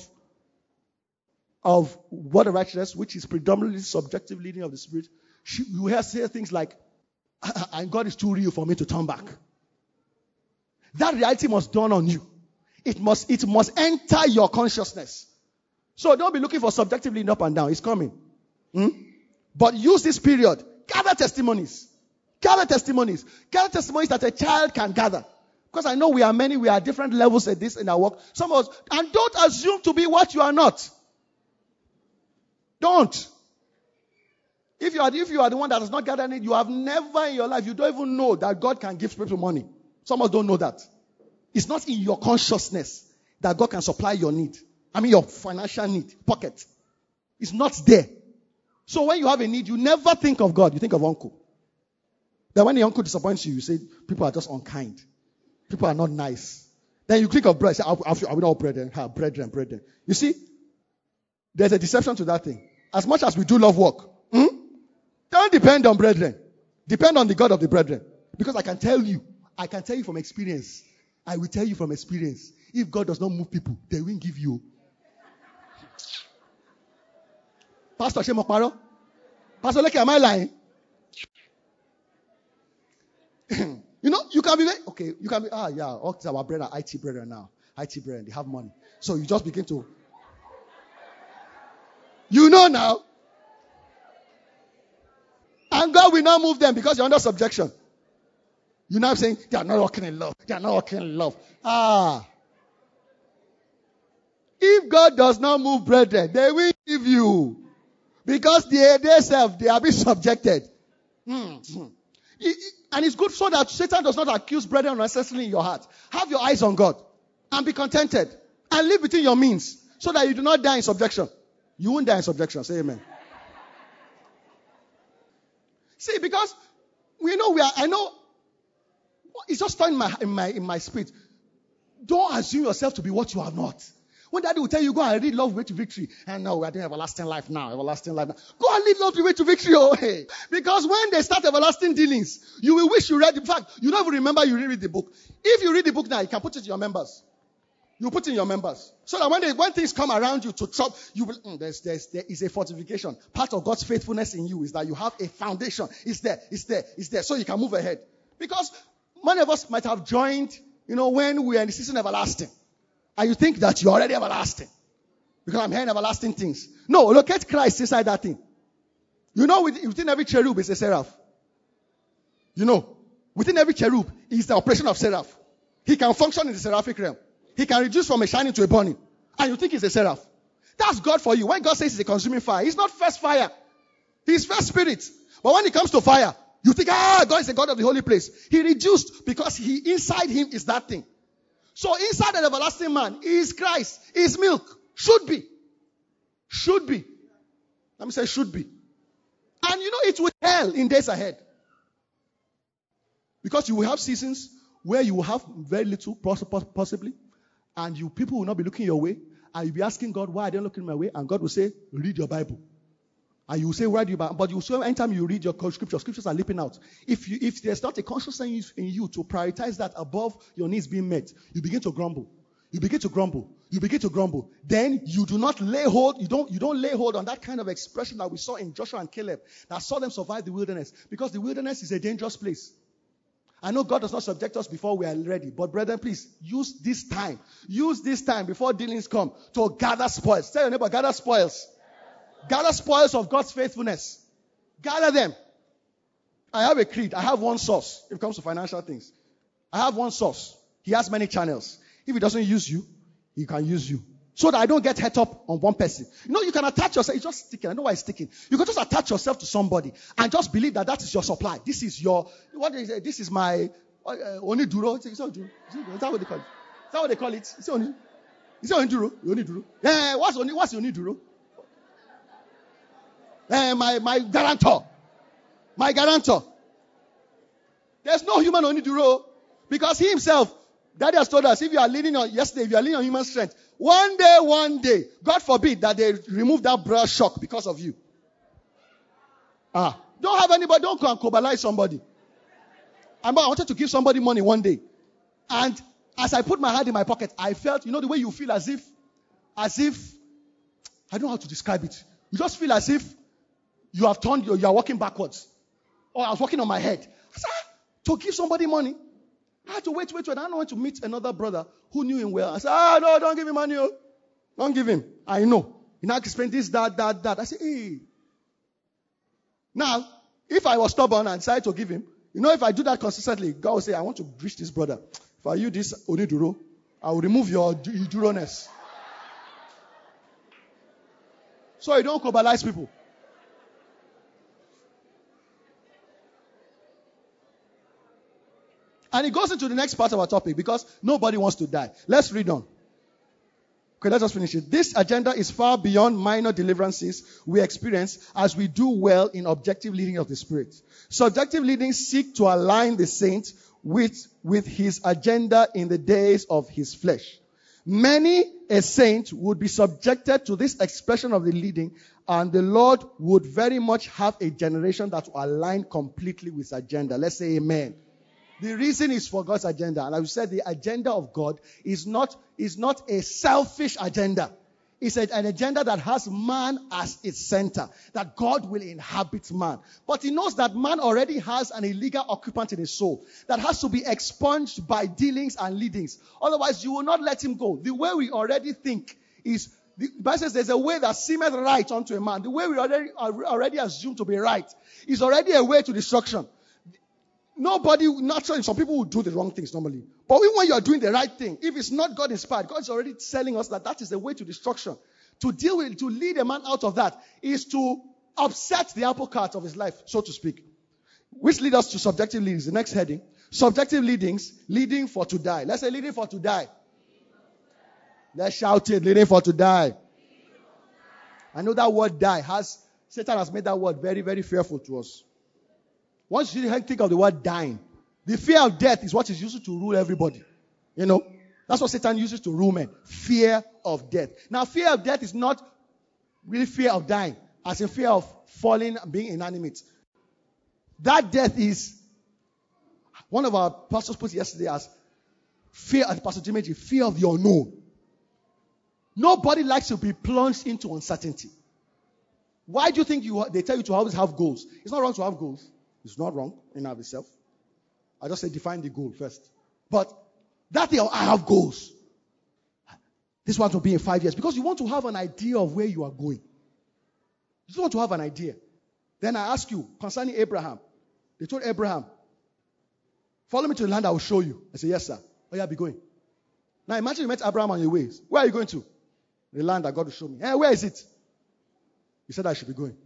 of word of righteousness, which is predominantly subjective leading of the Spirit, she, you hear say things like, and God is too real for me to turn back. That reality must dawn on you. It must, it must enter your consciousness. So don't be looking for subjective leading up and down. It's coming. Hmm? But use this period. Gather testimonies. Gather testimonies. Gather testimonies that a child can gather. Because I know we are many, we are at different levels at this in our work. Some of us, and don't assume to be what you are not. Don't. If you are, if you are the one that has not gathered it, you have never in your life, you don't even know that God can give people money. Some of us don't know that. It's not in your consciousness that God can supply your need. I mean your financial need, pocket. It's not there. So when you have a need, you never think of God. You think of uncle. Then when the uncle disappoints you, you say, people are just unkind. People are not nice. Then you think of bread. Say, are we not brethren? Ha, brethren, brethren. You see, there's a deception to that thing. As much as we do love work, hmm? Don't depend on brethren. Depend on the God of the brethren. Because I can tell you, I can tell you from experience. I will tell you from experience. If God does not move people, they won't give you. Pastor Shemokparo? Pastor Leke, am I lying? You know, you can be, okay, you can be, ah, yeah, all our brethren, I T brethren now. I T brethren, they have money. So you just begin to, you know now. And God will not move them because you're under subjection. You're now saying, they are not walking in love. They are not walking in love. Ah. If God does not move brethren, they will give you. Because they themselves, they are being subjected. Mm-hmm. And it's good so that Satan does not accuse brethren unnecessarily in your heart. Have your eyes on God. And be contented. And live within your means. So that you do not die in subjection. You won't die in subjection. Say amen. See, because we know we are, I know, it's just in my, in my, in my spirit. Don't assume yourself to be what you are not. When daddy will tell you, go and read Love, Way to Victory. And no, we are doing everlasting life now. Everlasting life now. Go and live Love, Way to Victory. Oh, hey. Because when they start everlasting dealings, you will wish you read. In fact, you don't even remember you read the book. If you read the book now, you can put it in your members. You put it in your members. So that when, they, when things come around you to chop, you will, mm, there's, there's, there is a fortification. Part of God's faithfulness in you is that you have a foundation. It's there, it's there, it's there. So you can move ahead. Because many of us might have joined, you know, when we are in the season of everlasting. And you think that you're already everlasting. Because I'm hearing everlasting things. No, locate Christ inside that thing. You know, within every cherub is a seraph. You know, within every cherub is the operation of seraph. He can function in the seraphic realm. He can reduce from a shining to a burning. And you think he's a seraph. That's God for you. When God says he's a consuming fire, he's not first fire. He's first spirit. But when it comes to fire, you think, ah, God is the God of the holy place. He reduced because he inside him is that thing. So inside an everlasting man is Christ, is milk. Should be. Should be. Let me say should be. And you know it will hell in days ahead. Because you will have seasons where you will have very little, possibly. And you people will not be looking your way. And you'll be asking God, why are they looking my way? And God will say, read your Bible. And you say, where do you buy? But you say, anytime you read your scripture, scriptures are leaping out. If you, if there's not a consciousness in you to prioritize that above your needs being met, you begin to grumble. You begin to grumble. You begin to grumble. Then you do not lay hold, you don't, you don't lay hold on that kind of expression that we saw in Joshua and Caleb that saw them survive the wilderness. Because the wilderness is a dangerous place. I know God does not subject us before we are ready. But brethren, please, use this time. Use this time before dealings come to gather spoils. Tell your neighbor, gather spoils. Gather spoils of God's faithfulness. Gather them. I have a creed. I have one source if it comes to financial things. I have one source. He has many channels. If he doesn't use you, he can use you. So that I don't get het up on one person. You know, you can attach yourself. It's just sticking. I know why it's sticking. You can just attach yourself to somebody and just believe that that is your supply. This is your, what is it? This is my, uh, only duro. Is that what they call it? Is that what they call it? Is it only, is it only duro? Only duro. Yeah, what's only, what's only duro? Uh, my, my guarantor. My guarantor. There's no human oniduro. Because he himself, Daddy has told us, if you are leaning on, yesterday, if you are leaning on human strength, one day, one day, God forbid that they remove that broad shock because of you. Ah, don't have anybody, don't go and cobalize somebody. I wanted to give somebody money one day. And as I put my hand in my pocket, I felt, you know the way you feel as if, as if, I don't know how to describe it. You just feel as if you have turned, you are walking backwards. Or I was walking on my head. I said, ah, to give somebody money. I had to wait, wait, wait. I don't want to meet another brother who knew him well. I said, ah, no, don't give him money. Oh. Don't give him. I know. He now explained this, that, that, that. I said, hey. Now, if I was stubborn and decided to give him, you know, if I do that consistently, God will say, I want to reach this brother. If I use this oniduro, I will remove your duroness. So you don't cobalize people. And it goes into the next part of our topic because nobody wants to die. Let's read on. Okay, let's just finish it. This agenda is far beyond minor deliverances we experience as we do well in objective leading of the Spirit. Subjective leading seek to align the saint with, with his agenda in the days of his flesh. Many a saint would be subjected to this expression of the leading, and the Lord would very much have a generation that will align completely with his agenda. Let's say amen. The reason is for God's agenda. And as we said, the agenda of God is not, is not a selfish agenda. It's a, an agenda that has man as its center. That God will inhabit man. But he knows that man already has an illegal occupant in his soul that has to be expunged by dealings and leadings. Otherwise, you will not let him go. The way we already think is, the Bible says there's a way that seemeth right unto a man. The way we already, already assume to be right is already a way to destruction. Nobody, naturally, some people will do the wrong things normally. But even when you are doing the right thing, if it's not God inspired, God is already telling us that that is the way to destruction. To deal with it, to lead a man out of that, is to upset the apple cart of his life, so to speak. Which leads us to subjective leadings. The next heading. Subjective leadings, leading for to die. Let's say leading for to die. Let's shout it, leading for to die. I know that word die has, Satan has made that word very, very fearful to us. Once you think of the word dying, the fear of death is what is used to rule everybody. You know, that's what Satan uses to rule men. Fear of death. Now, fear of death is not really fear of dying, as in fear of falling and being inanimate. That death is, one of our pastors put it yesterday as fear, and Pastor Jimmy, fear of the unknown. Nobody likes to be plunged into uncertainty. Why do you think you, they tell you to always have goals? It's not wrong to have goals. It's not wrong in and of itself. I just say define the goal first. But that day I have goals. This one will be in five years. Because you want to have an idea of where you are going. You just want to have an idea. Then I ask you concerning Abraham. They told Abraham, follow me to the land I will show you. I said, yes, sir. Oh, yeah, be going. Now imagine you met Abraham on your ways. Where are you going to? The land that God will show me. Hey, where is it? He said I should be going.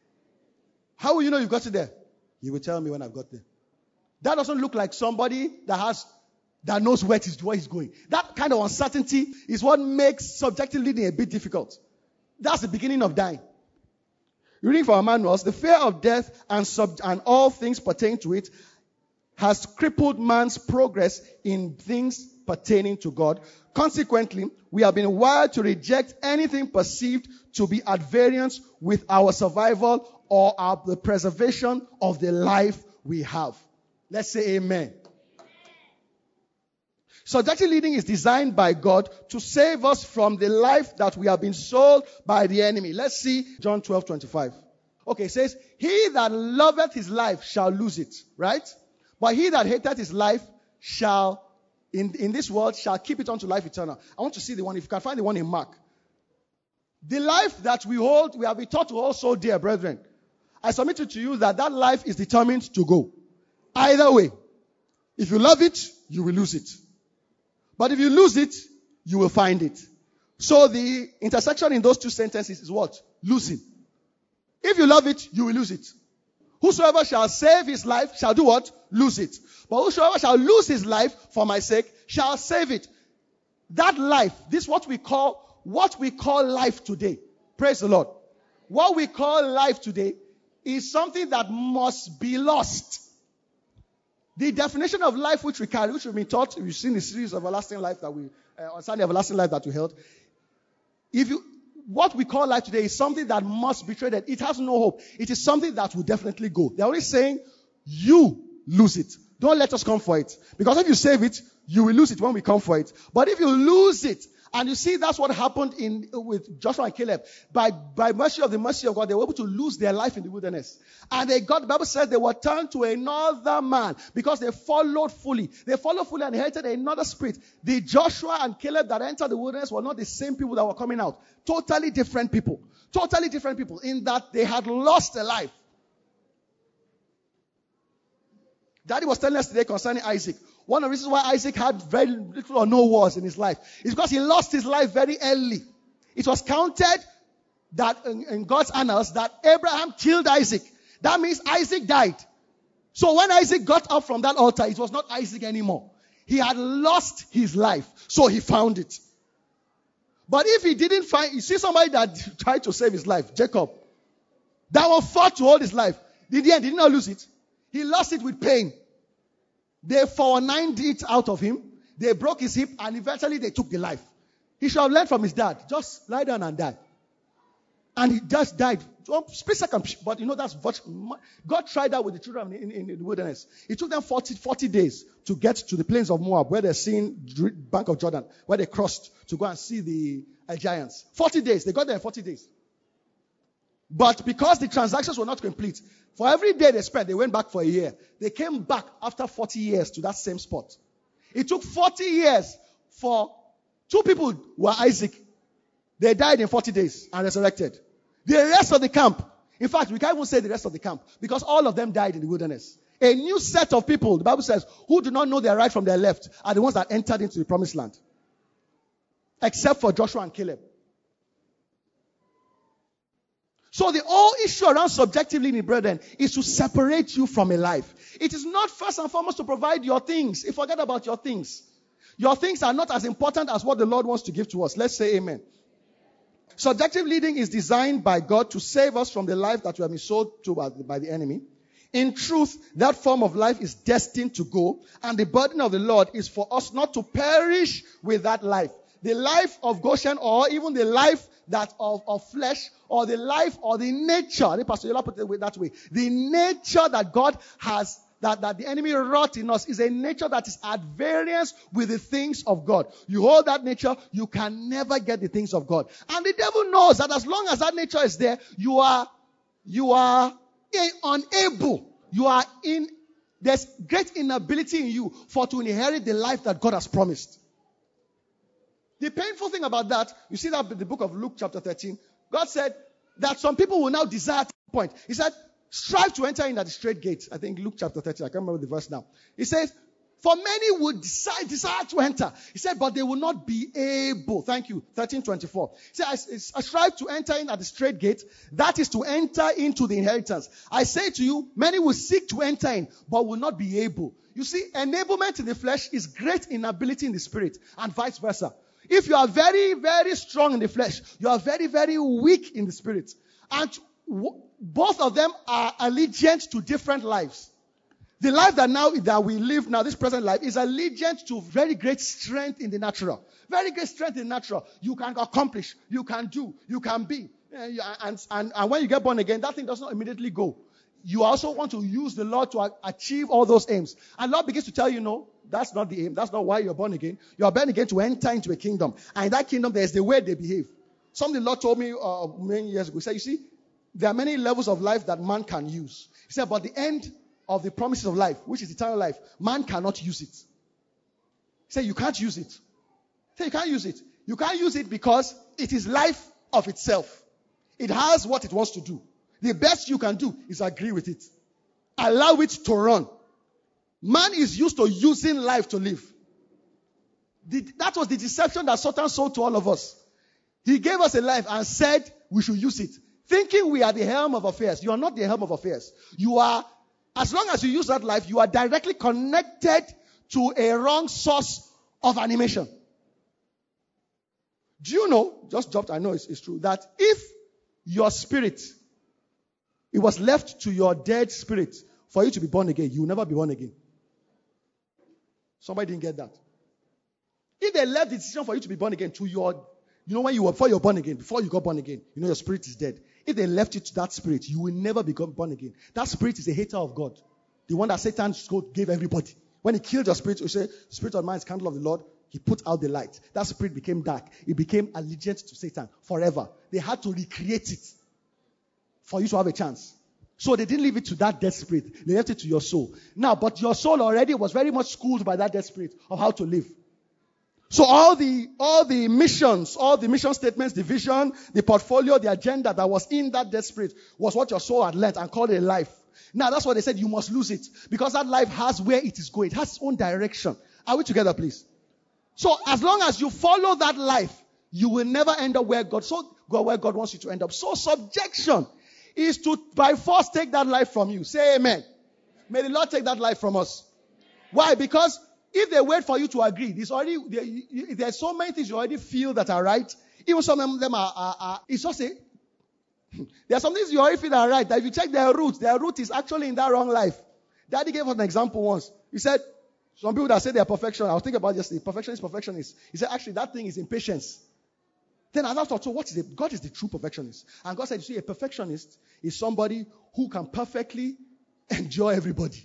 How will you know you've got it there? He will tell me when I've got there. That doesn't look like somebody that has, that knows where, is, where he's going. That kind of uncertainty is what makes subjective leading a bit difficult. That's the beginning of dying. Reading from our manuals, the fear of death and, sub, and all things pertaining to it has crippled man's progress in things pertaining to God. Consequently, we have been wired to reject anything perceived to be at variance with our survival or our, the preservation of the life we have. Let's say amen. Subjective leading is designed by God to save us from the life that we have been sold by the enemy. Let's see John twelve twenty-five. Okay, it says, he that loveth his life shall lose it, right? But he that hateth his life shall, in, in this world, shall keep it unto life eternal. I want to see the one, if you can find the one in Mark. The life that we hold, we have been taught to hold so dear, brethren. I submit it to you that that life is determined to go. Either way. If you love it, you will lose it. But if you lose it, you will find it. So the intersection in those two sentences is what? Losing. If you love it, you will lose it. Whosoever shall save his life shall do what? Lose it. But whosoever shall lose his life for my sake shall save it. That life, this is what we call, what we call life today. Praise the Lord. What we call life today is something that must be lost. The definition of life which we carry, which we've been taught, we've seen the series of everlasting life that we, uh, on Sunday everlasting life that we held. If you, what we call life today is something that must be traded. It has no hope. It is something that will definitely go. They're only saying, you lose it. Don't let us come for it. Because if you save it, you will lose it when we come for it. But if you lose it, and you see that's what happened in with Joshua and Caleb. By, by mercy of the mercy of God, they were able to lose their life in the wilderness. And they got, the Bible says they were turned to another man because they followed fully. They followed fully and inherited another spirit. The Joshua and Caleb that entered the wilderness were not the same people that were coming out. Totally different people. Totally different people in that they had lost their life. Daddy was telling us today concerning Isaac. One of the reasons why Isaac had very little or no wars in his life is because he lost his life very early. It was counted that in, in God's annals that Abraham killed Isaac. That means Isaac died. So when Isaac got up from that altar, it was not Isaac anymore. He had lost his life. So he found it. But if he didn't find, you see somebody that tried to save his life, Jacob. That one fought to hold his life. In the end, he did not lose it. He lost it with pain. They four-nined it out of him. They broke his hip and eventually they took the life. He should have learned from his dad. Just lie down and die. And he just died. Split second. But you know that's what God tried that with the children in, in, in the wilderness. It took them forty, forty days to get to the plains of Moab where they're seeing Bank of Jordan, where they crossed to go and see the uh, giants. forty days. They got there in forty days. But because the transactions were not complete, for every day they spent, they went back for a year. They came back after forty years to that same spot. It took forty years for two people who were Isaac. They died in forty days and resurrected. The rest of the camp, in fact, we can't even say the rest of the camp because all of them died in the wilderness. A new set of people, the Bible says, who do not know their right from their left are the ones that entered into the promised land. Except for Joshua and Caleb. So the whole issue around subjective leading, brethren, is to separate you from a life. It is not first and foremost to provide your things. Forget about your things. Your things are not as important as what the Lord wants to give to us. Let's say amen. Subjective leading is designed by God to save us from the life that we have been sold to by, by the enemy. In truth, that form of life is destined to go, and the burden of the Lord is for us not to perish with that life. The life of Goshen, or even the life that of, of flesh, or the life or the nature, the Pastor Yola put it that way, the nature that God has, that, that the enemy wrought in us is a nature that is at variance with the things of God. You hold that nature, you can never get the things of God. And the devil knows that as long as that nature is there, you are, you are unable, you are in, there's great inability in you for to inherit the life that God has promised. The painful thing about that, you see that in the book of Luke chapter thirteen, God said that some people will now desire to the point. He said, strive to enter in at the straight gate. I think Luke chapter thirteen, I can't remember the verse now. He says, for many would decide, desire to enter. He said, but they will not be able. Thank you. thirteen twenty-four. He said, I, I strive to enter in at the straight gate. That is to enter into the inheritance. I say to you, many will seek to enter in, but will not be able. You see, enablement in the flesh is great inability in the spirit, and vice versa. If you are very, very strong in the flesh, you are very, very weak in the spirit. And w- both of them are allegiant to different lives. The life that now that we live now, this present life, is allegiance to very great strength in the natural. Very great strength in the natural. You can accomplish, you can do, you can be. And, and, and when you get born again, that thing does not immediately go. You also want to use the Lord to achieve all those aims. And Lord begins to tell you, no, that's not the aim. That's not why you're born again. You are born again to enter into a kingdom. And in that kingdom, there's the way they behave. Something the Lord told me uh, many years ago. He said, you see, there are many levels of life that man can use. He said, but the end of the promises of life, which is eternal life, man cannot use it. He said, you can't use it. He said, you can't use it. You can't use it because it is life of itself. It has what it wants to do. The best you can do is agree with it. Allow it to run. Man is used to using life to live. The, that was the deception that Satan sold to all of us. He gave us a life and said we should use it. Thinking we are the helm of affairs. You are not the helm of affairs. You are, as long as you use that life, you are directly connected to a wrong source of animation. Do you know, just dropped, I know it's, it's true, that if your spirit, it was left to your dead spirit for you to be born again, you will never be born again. Somebody didn't get that. If they left the decision for you to be born again to your, you know, when you were, before you were born again, before you got born again, you know your spirit is dead. If they left it to that spirit, you will never become born again. That spirit is a hater of God. The one that Satan gave everybody. When he killed your spirit, he said, Spirit of mine is candle of the Lord. He put out the light. That spirit became dark. It became allegiant to Satan forever. They had to recreate it for you to have a chance. So they didn't leave it to that dead spirit. They left it to your soul. Now, but your soul already was very much schooled by that dead spirit of how to live. So all the all the missions, all the mission statements, the vision, the portfolio, the agenda that was in that dead spirit was what your soul had learned and called it a life. Now that's why they said you must lose it. Because that life has where it is going. It has its own direction. Are we together, please? So as long as you follow that life, you will never end up where God, so go where God wants you to end up. So subjection is to by force take that life from you. Say amen. May the Lord take that life from us. Why? Because if they wait for you to agree, there's already there, there's so many things you already feel that are right. Even some of them are, are, are it's just a there are some things you already feel that are right. That if you check their root, their root is actually in that wrong life. Daddy gave us an example once. He said, some people that say they are perfection, I was thinking about yesterday, perfectionist, perfectionist. He said, actually, that thing is impatience. Then I thought, so what is it? God is the true perfectionist. And God said, you see, a perfectionist is somebody who can perfectly enjoy everybody.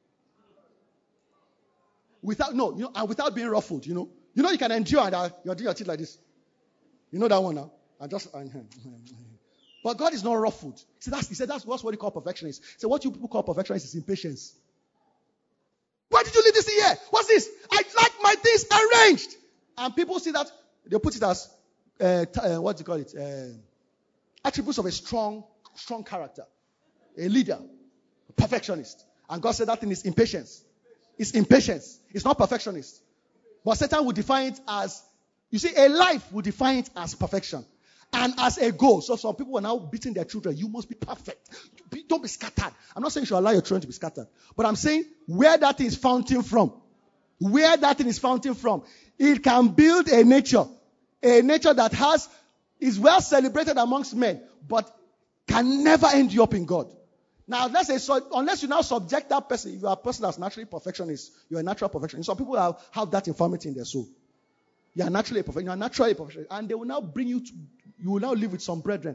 Without, no, you know, and without being ruffled, you know. You know, you can endure and uh, you're doing your teeth like this. You know that one now? I just, uh, but God is not ruffled. See, that's, he said, that's, that's what he call perfectionist. So what you people call perfectionist is impatience. Why did you leave this here? What's this? I like my things arranged. And people see that, they put it as, uh, t- uh, what do you call it? Uh, attributes of a strong, strong character. A leader. A perfectionist. And God said that thing is impatience. It's impatience. It's not perfectionist. But Satan will define it as, you see, a life will define it as perfection. And as a goal. So some people are now beating their children. You must be perfect. Be, don't be scattered. I'm not saying you should allow your children to be scattered. But I'm saying where that thing is fountain from. Where that thing is fountain from. It can build a nature. A nature that has, is well celebrated amongst men. But can never end you up in God. Now, let's say, so, unless you now subject that person, if you are a person that's naturally perfectionist, you're a natural perfectionist. Some people have, have that infirmity in their soul. You are naturally a perfectionist. You are naturally a perfectionist. And they will now bring you to, you will now live with some brethren.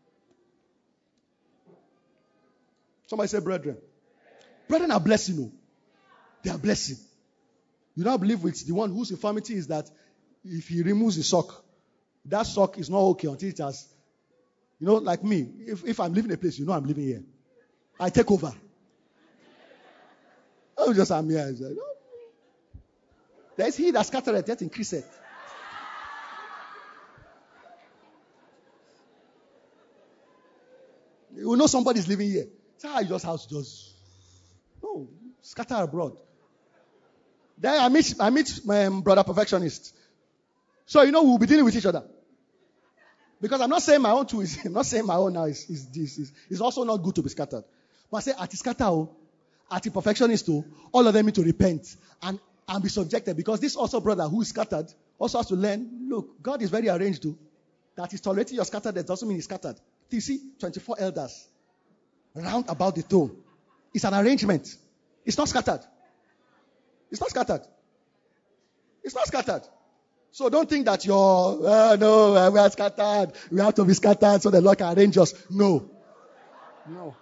Somebody say brethren. Brethren are blessing you. They are blessing. You now believe with the one whose infirmity is that if he removes the sock, that sock is not okay until it has, you know, like me. If, if I'm living a place, you know I'm living here. I take over. I'm just, I'm here. Like, no. There's he that scattereth, yet increaseth. You know somebody's living here. It's how just house just, no, scatter abroad. Then I meet, I meet my um, brother perfectionist. So, you know, we'll be dealing with each other. Because I'm not saying my own too is, I'm not saying my own now is, is this. Is, it's also not good to be scattered. But I say, at the scatter, at the perfectionist, all of them need to repent and, and be subjected. Because this also brother who is scattered also has to learn, look, God is very arranged too. That he's tolerating your scattered doesn't mean he's scattered. You see, twenty-four elders round about the throne. It's an arrangement. It's not scattered. It's not scattered. It's not scattered. So don't think that you're, oh, no, we are scattered. We have to be scattered so the Lord can arrange us. No. No.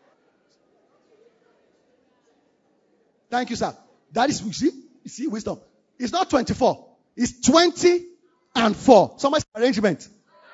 Thank you, sir. That is, you see, you see wisdom. It's not twenty-four. It's twenty and four. Somebody's arrangement.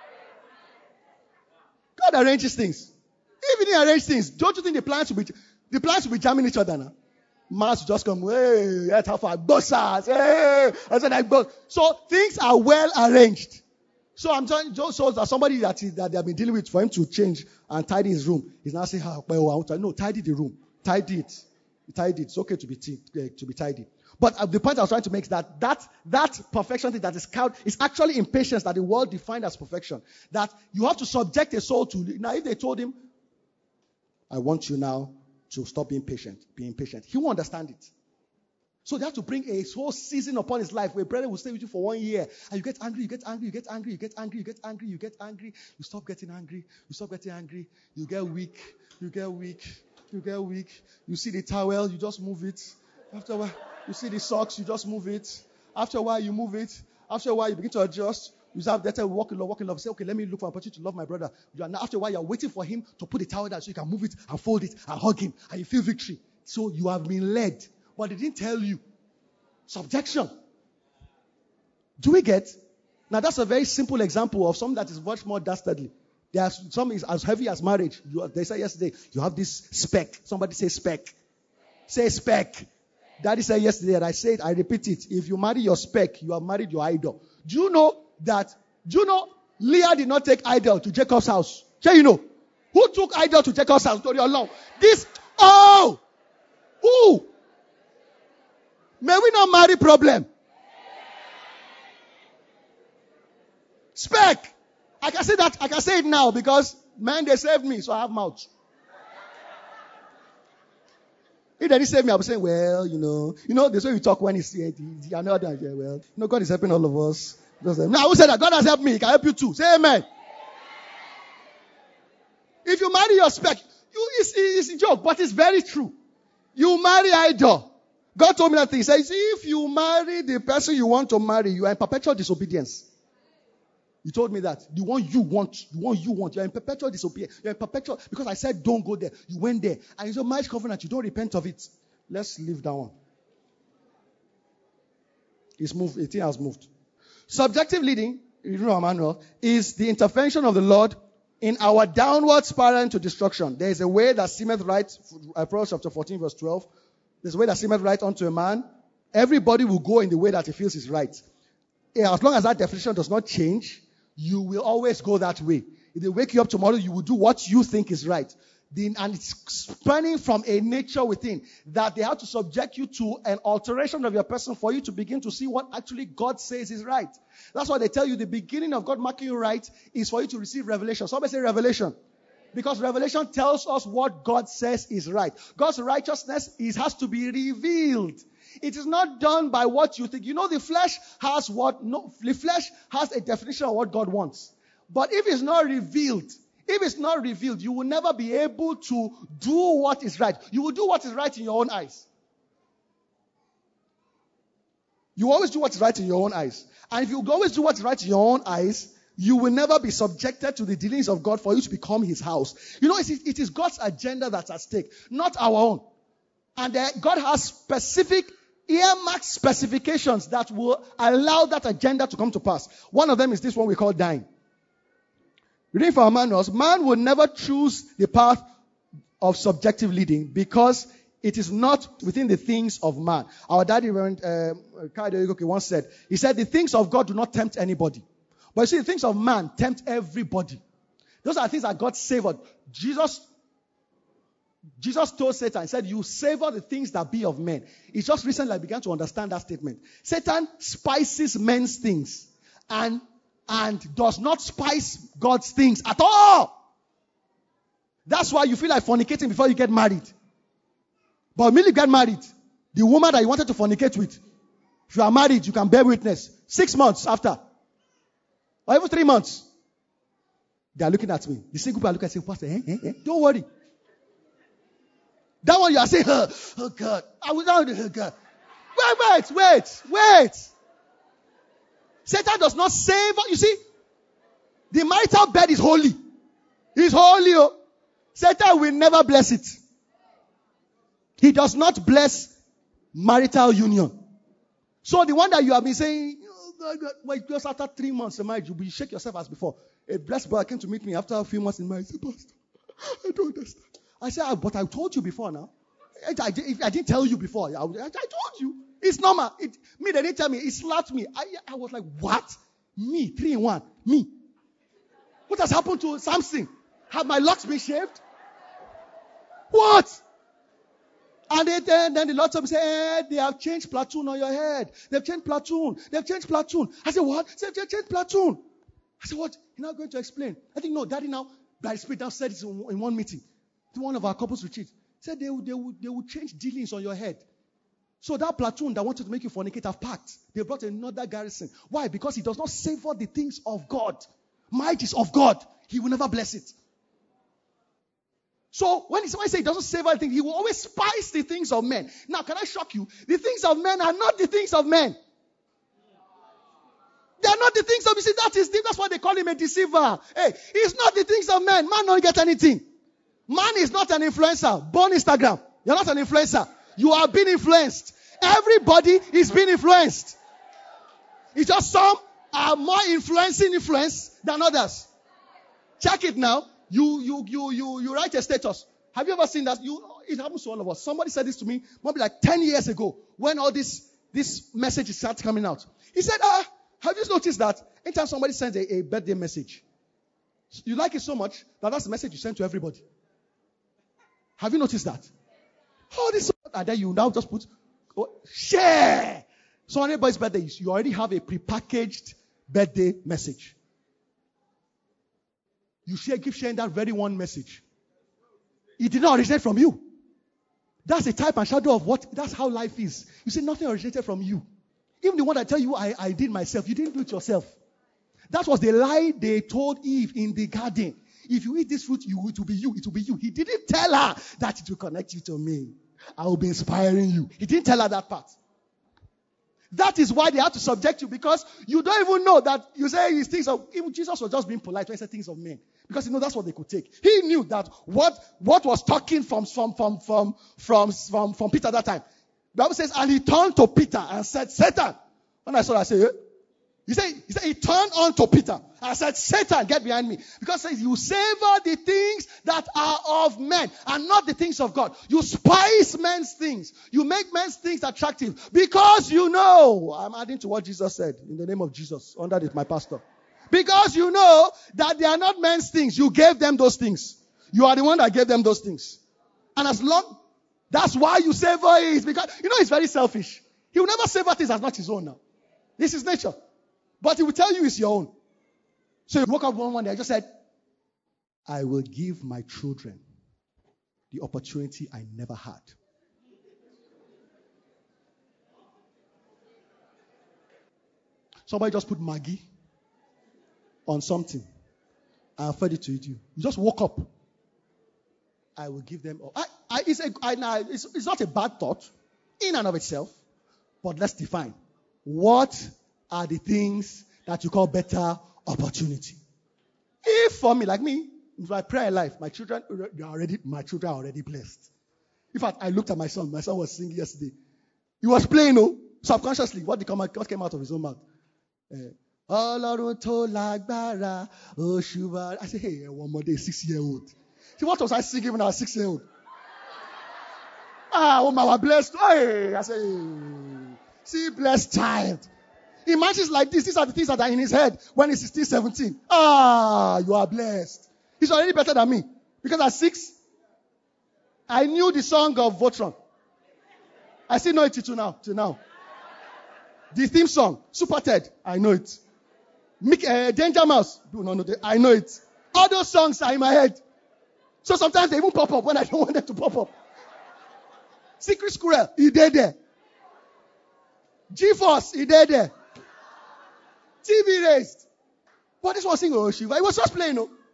God arranges things. If he didn't arrange things, don't you think the plants will be, the plants will be jamming each other now? Mars will just come, hey, that's how far, bossers, hey, I said, like, so things are well arranged. So I'm telling you, so that somebody that, is, that they have been dealing with for him to change and tidy his room is now saying, oh, well, no, tidy the room, tidy it, tidy it. It's okay to be t- to be tidy. But uh, the point I was trying to make is that that, that perfection thing that is count is actually impatience that the world defined as perfection. That you have to subject a soul to. Now, if they told him, I want you now to stop being patient, be impatient, he won't understand it. So they have to bring a whole season upon his life where brother will stay with you for one year and you get angry, you get angry, you get angry, you get angry, you get angry, you get angry, you stop getting angry, you stop getting angry, you get weak, you get weak, you get weak, you see the towel, you just move it. After a while, you see the socks, you just move it. After a while, you move it. After a while, you begin to adjust. You have that time, walk in love, walk in love. Say, okay, let me look for an opportunity to love my brother. You are now, after a while, you're waiting for him to put the towel down so you can move it and fold it and hug him. And you feel victory. So you have been led. But they didn't tell you. Subjection. Do we get? Now, that's a very simple example of something that is much more dastardly. There are some is as heavy as marriage. You, they said yesterday, you have this spec. Somebody say spec. Say spec. Daddy said yesterday, and I said, I repeat it. If you marry your spec, you have married your idol. Do you know that, do you know, Leah did not take idol to Jacob's house? Sure you know. Who took idol to Jacob's house? Story along. This, oh! Who? May we not marry problem? Spec. I can say that, I can say it now because, man, they saved me, so I have mouth. If they didn't save me, I'll be saying, well, you know, you know, this way we talk when he's here. I know that, yeah, well, you know, God is helping all of us. Now, who said that? God has helped me. He can help you too. Say amen. If you marry your spec, you, it's, it's a joke, but it's very true. You marry idol. God told me that thing. He says, if you marry the person you want to marry, you are in perpetual disobedience. He told me that. The one you want, the one you want, you're in perpetual disobedience. You're in perpetual, because I said don't go there. You went there. And it's a marriage covenant. You don't repent of it. Let's leave that one. It's moved. The thing has moved. Subjective leading, you know our manual, is the intervention of the Lord in our downward spiral into destruction. There is a way that seemeth right, Proverbs chapter fourteen, verse twelve. There's a way that seemeth right unto a man. Everybody will go in the way that he feels is right. As long as that definition does not change, you will always go that way. If they wake you up tomorrow, you will do what you think is right. The, and it's spanning from a nature within that they have to subject you to an alteration of your person for you to begin to see what actually God says is right. That's why they tell you the beginning of God marking you right is for you to receive revelation. Somebody say revelation. Because revelation tells us what God says is right. God's righteousness is has to be revealed. It is not done by what you think. You know, the flesh has what, no, the flesh has a definition of what God wants. But if it's not revealed, if it's not revealed, you will never be able to do what is right. You will do what is right in your own eyes. You always do what is right in your own eyes. And if you always do what is right in your own eyes, you will never be subjected to the dealings of God for you to become his house. You know, it is, it is God's agenda that's at stake, not our own. And uh, God has specific earmarked specifications that will allow that agenda to come to pass. One of them is this one we call dying. Reading from our manuals, man will never choose the path of subjective leading because it is not within the things of man. Our daddy, uh, once said, he said, the things of God do not tempt anybody. But you see, the things of man tempt everybody. Those are things that God savored. Jesus Jesus told Satan, he said, you savor the things that be of men. It's just recently I began to understand that statement. Satan spices men's things and, and does not spice God's things at all. That's why you feel like fornicating before you get married. But when you get married, the woman that you wanted to fornicate with, if you are married, you can bear witness. Six months after, or even three months, they are looking at me. The single people are looking at me, Pastor, eh, eh, eh, don't worry. That one you are saying, oh, oh God, I will not, oh God. Wait, wait, wait, wait. Satan does not save. You see, the marital bed is holy. It's holy. Oh. Satan will never bless it. He does not bless marital union. So the one that you have been saying, oh God, God, wait, just after three months in marriage, you will shake yourself as before. A blessed brother came to meet me after a few months in marriage. He said, Pastor, I don't understand. I said, ah, but I told you before now. I, I, if I didn't tell you before, I, I told you. It's normal. It, me, they didn't tell me. He slapped me. I, I was like, what? Me, three in one. Me. What has happened to Samson? Have my locks been shaved? What? And they, then, then the Lord told me, say, eh, they have changed platoon on your head. They've changed platoon. They've changed platoon. I said, what? They've changed platoon. I said, what? You're not going to explain. I think, no, Daddy now, by the Spirit now said it in, in one meeting. To one of our couples retreat. Said they would, they would, they would change dealings on your head. So that platoon that wanted to make you fornicate have packed. They brought another garrison. Why? Because he does not savor the things of God. Might is of God. He will never bless it. So when somebody says he doesn't savor anything, he will always spice the things of men. Now, can I shock you? The things of men are not the things of men. They are not the things of, you see, that is, that's why they call him a deceiver. Hey, it's not the things of men. Man don't get anything. Man is not an influencer. Born Instagram. You're not an influencer. You are being influenced. Everybody is being influenced. It's just some are more influencing influence than others. Check it now. You, you, you, you, you write a status. Have you ever seen that? You, it happens to all of us. Somebody said this to me maybe like ten years ago when all this, this message starts coming out. He said, ah, have you noticed that anytime somebody sends a, a birthday message, you like it so much that that's the message you send to everybody. Have you noticed that? Oh, this, and then you now just put, oh, share. So on everybody's birthday, you already have a prepackaged birthday message. You share, keep sharing that very one message. It did not originate from you. That's a type and shadow of what, that's how life is. You say nothing originated from you. Even the one I tell you I, I did myself, you didn't do it yourself. That was the lie they told Eve in the garden. If you eat this fruit, you, it will be you. It will be you. He didn't tell her that it will connect you to me. I will be inspiring you. He didn't tell her that part. That is why they have to subject you, because you don't even know that you say these things of, even Jesus was just being polite when he said things of men. Because you know that's what they could take. He knew that what, what was talking from, from, from, from, from, from, from Peter that time. The Bible says, and he turned to Peter and said, Satan. When I saw that, I said, eh? He said, he said, he turned on to Peter and said, Satan, get behind me. Because it says, you savor the things that are of men and not the things of God. You spice men's things. You make men's things attractive because you know. I'm adding to what Jesus said in the name of Jesus under my pastor. Because you know that they are not men's things. You gave them those things. You are the one that gave them those things. And as long, that's why you savor it. Because, you know, it's very selfish. He will never savor things as not his own now. This is nature. But he will tell you it's your own. So he woke up one day and just said, I will give my children the opportunity I never had. Somebody just put Maggie on something and fed it to you. You just woke up. I will give them. I, I, it's, a, I, it's, it's not a bad thought in and of itself, but let's define. What are the things that you call better opportunity? If for me, like me, in my prayer life, my children, they are already, my children are already blessed. In fact, I looked at my son. My son was singing yesterday. He was playing, no, subconsciously. What, come out, what came out of his own mouth? Ọlọ́run tó lágbára, Òṣùbà. I said, hey, one more day, six-year-old. See, what was I singing when I was six-year-old? Ah, oh, my, we're blessed. Hey, I said, hey. See, blessed child. Imagine like this. These are the things that are in his head when he's sixteen, seventeen. Ah, you are blessed. He's already better than me. Because at six, I knew the song of Voltron. I still know it till now. Till now. The theme song, Super Ted, I know it. Mickey, uh, Danger Mouse, no, no, no, I know it. All those songs are in my head. So sometimes they even pop up when I don't want them to pop up. Secret Squirrel, he did there. G-Force, he did there. T V raised. But this was singing, oh, Shiva. He was just playing, no.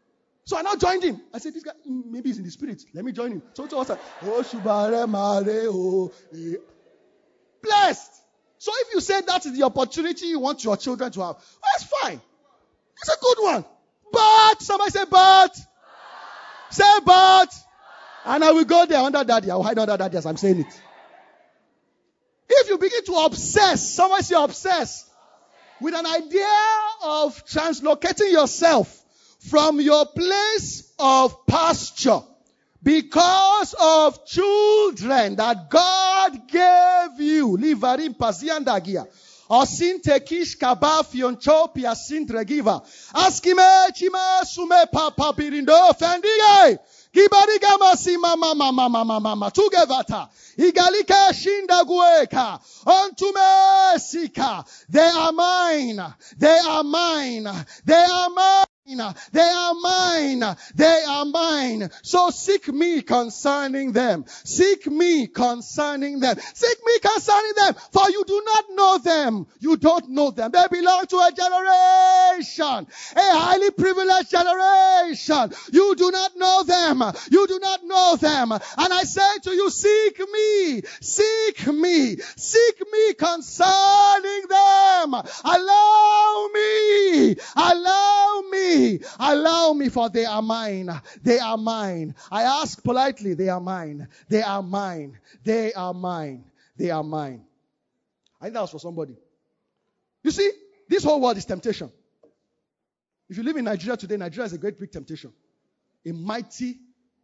So I now joined him. I said, this guy, mm, maybe he's in the spirit. Let me join him. So, so I was like, oh, shubare mare, oh, eh. Blessed. So if you say that is the opportunity you want your children to have, well, that's fine. It's a good one. But, somebody say, but. Say, but. And I will go there under daddy. I will hide under daddy as I'm saying it. If you begin to obsess, somebody say obsess, with an idea of translocating yourself from your place of pasture because of children that God gave you. Livarim pasiandagia. Osin tekish kabaf yoncho piasin dregiva. Askime chima sume papa pirindo fendige. Gibariga masima mama mama mama mama tugevata. Igalika shinda gueka. Ontume sika. They are mine. They are mine. They are mine. They are mine. They are mine. So seek me concerning them. Seek me concerning them. Seek me concerning them. For you do not know them. You don't know them. They belong to a generation. A highly privileged generation. You do not know them. You do not know them. And I say to you, seek me. Seek me. Seek me concerning them. Allow me. Allow me. Allow me, for they are mine. They are mine. I ask politely, they are mine. They are mine. They are mine. They are mine. I think that was for somebody. You see, this whole world is temptation. If you live in Nigeria today, Nigeria is a great big temptation. A mighty,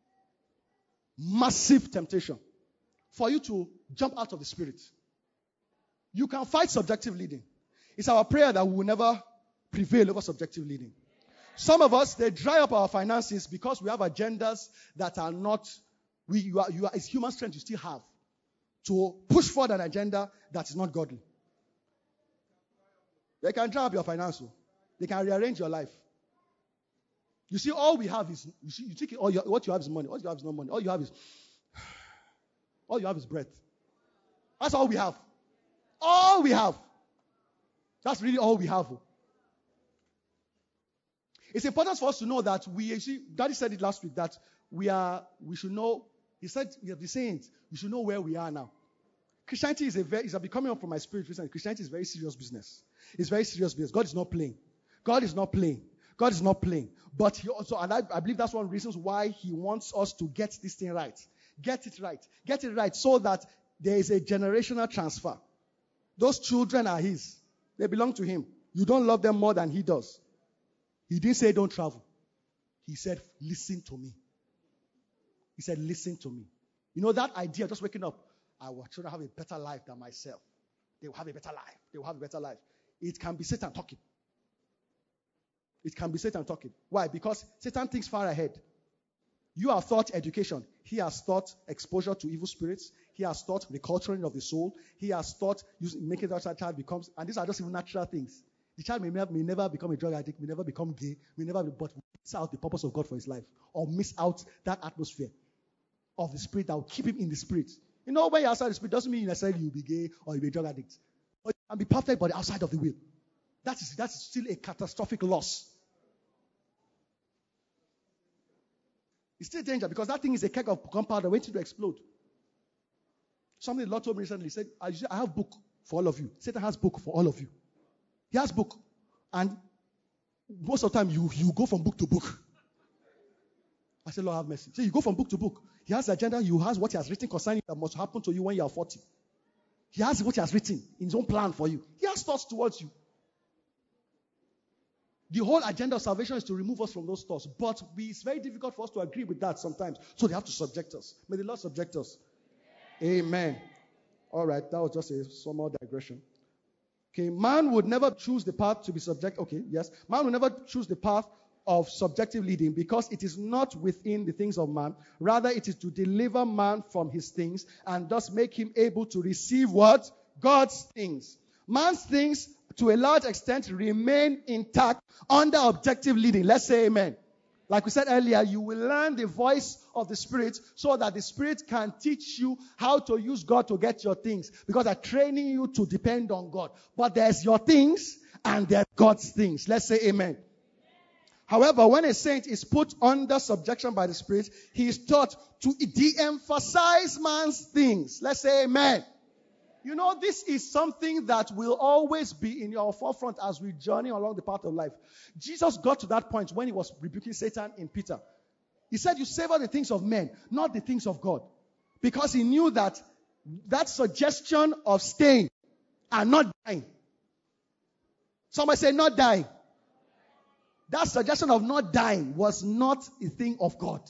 massive temptation for you to jump out of the spirit. You can fight subjective leading. It's our prayer that we will never prevail over subjective leading. Some of us, they dry up our finances because we have agendas that are not, we, you are, you are, it's human strength you still have to push forward an agenda that is not godly. They can dry up your finances. They can rearrange your life. You see, all we have is, you see, you think all your, what you have is money. What you have is not money. All you have is, all you have is breath. That's all we have. All we have. That's really all we have. It's important for us to know that we, you see, Daddy said it last week, that we are, we should know, he said, we have been saying it, we should know where we are now. Christianity is a very, is a becoming up from my spirit recently. Christianity is very serious business. It's very serious business. God is not playing. God is not playing. God is not playing. But he also, and I, I believe that's one of the reasons why he wants us to get this thing right. Get it right. Get it right so that there is a generational transfer. Those children are his. They belong to him. You don't love them more than he does. He didn't say don't travel. He said, listen to me. He said, listen to me. You know that idea, just waking up, our children have a better life than myself. They will have a better life. They will have a better life. It can be Satan talking. It can be Satan talking. Why? Because Satan thinks far ahead. You have thought education. He has thought exposure to evil spirits. He has thought reculturing of the soul. He has thought using, making that child becomes, and these are just even natural things. The child may never, may never become a drug addict, may never become gay, may never, be, but miss out the purpose of God for his life, or miss out that atmosphere of the spirit that will keep him in the spirit. You know, when you're outside the spirit, doesn't mean necessarily you'll be gay or you'll be a drug addict. But you can be perfect, but outside of the will. That is, that is still a catastrophic loss. It's still a danger because that thing is a keg of gunpowder waiting to explode. Something the Lord told me recently. He said, I have book for all of you. Satan has book for all of you. He has book. And most of the time, you, you go from book to book. I said, Lord, have mercy. So you go from book to book. He has the agenda. You has what he has written concerning that must happen to you when you are forty. He has what he has written in his own plan for you. He has thoughts towards you. The whole agenda of salvation is to remove us from those thoughts. But we, it's very difficult for us to agree with that sometimes. So they have to subject us. May the Lord subject us. Amen. All right. That was just a small digression. Okay. Man would never choose the path to be subject. Okay. Yes. Man would never choose the path of subjective leading because it is not within the things of man. Rather, it is to deliver man from his things and thus make him able to receive what? God's things. Man's things, to a large extent, remain intact under objective leading. Let's say amen. Like we said earlier, you will learn the voice of the Spirit so that the Spirit can teach you how to use God to get your things. Because they're training you to depend on God. But there's your things and there's God's things. Let's say amen. However, when a saint is put under subjection by the Spirit, he is taught to de-emphasize man's things. Let's say amen. You know, this is something that will always be in your forefront as we journey along the path of life. Jesus got to that point when he was rebuking Satan in Peter. He said, you savor the things of men, not the things of God. Because he knew that that suggestion of staying and not dying. Somebody say not dying. That suggestion of not dying was not a thing of God.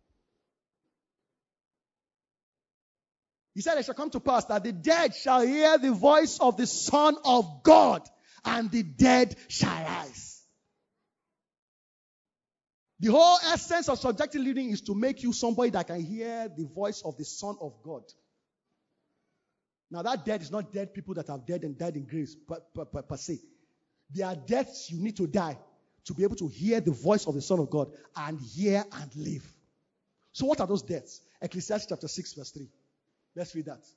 He said, it shall come to pass that the dead shall hear the voice of the Son of God, and the dead shall rise. The whole essence of subjective leading is to make you somebody that can hear the voice of the Son of God. Now, that dead is not dead people that have died and died in grace per, per, per, per se. They are deaths you need to die to be able to hear the voice of the Son of God and hear and live. So what are those deaths? Ecclesiastes chapter six verse three. Let's read that.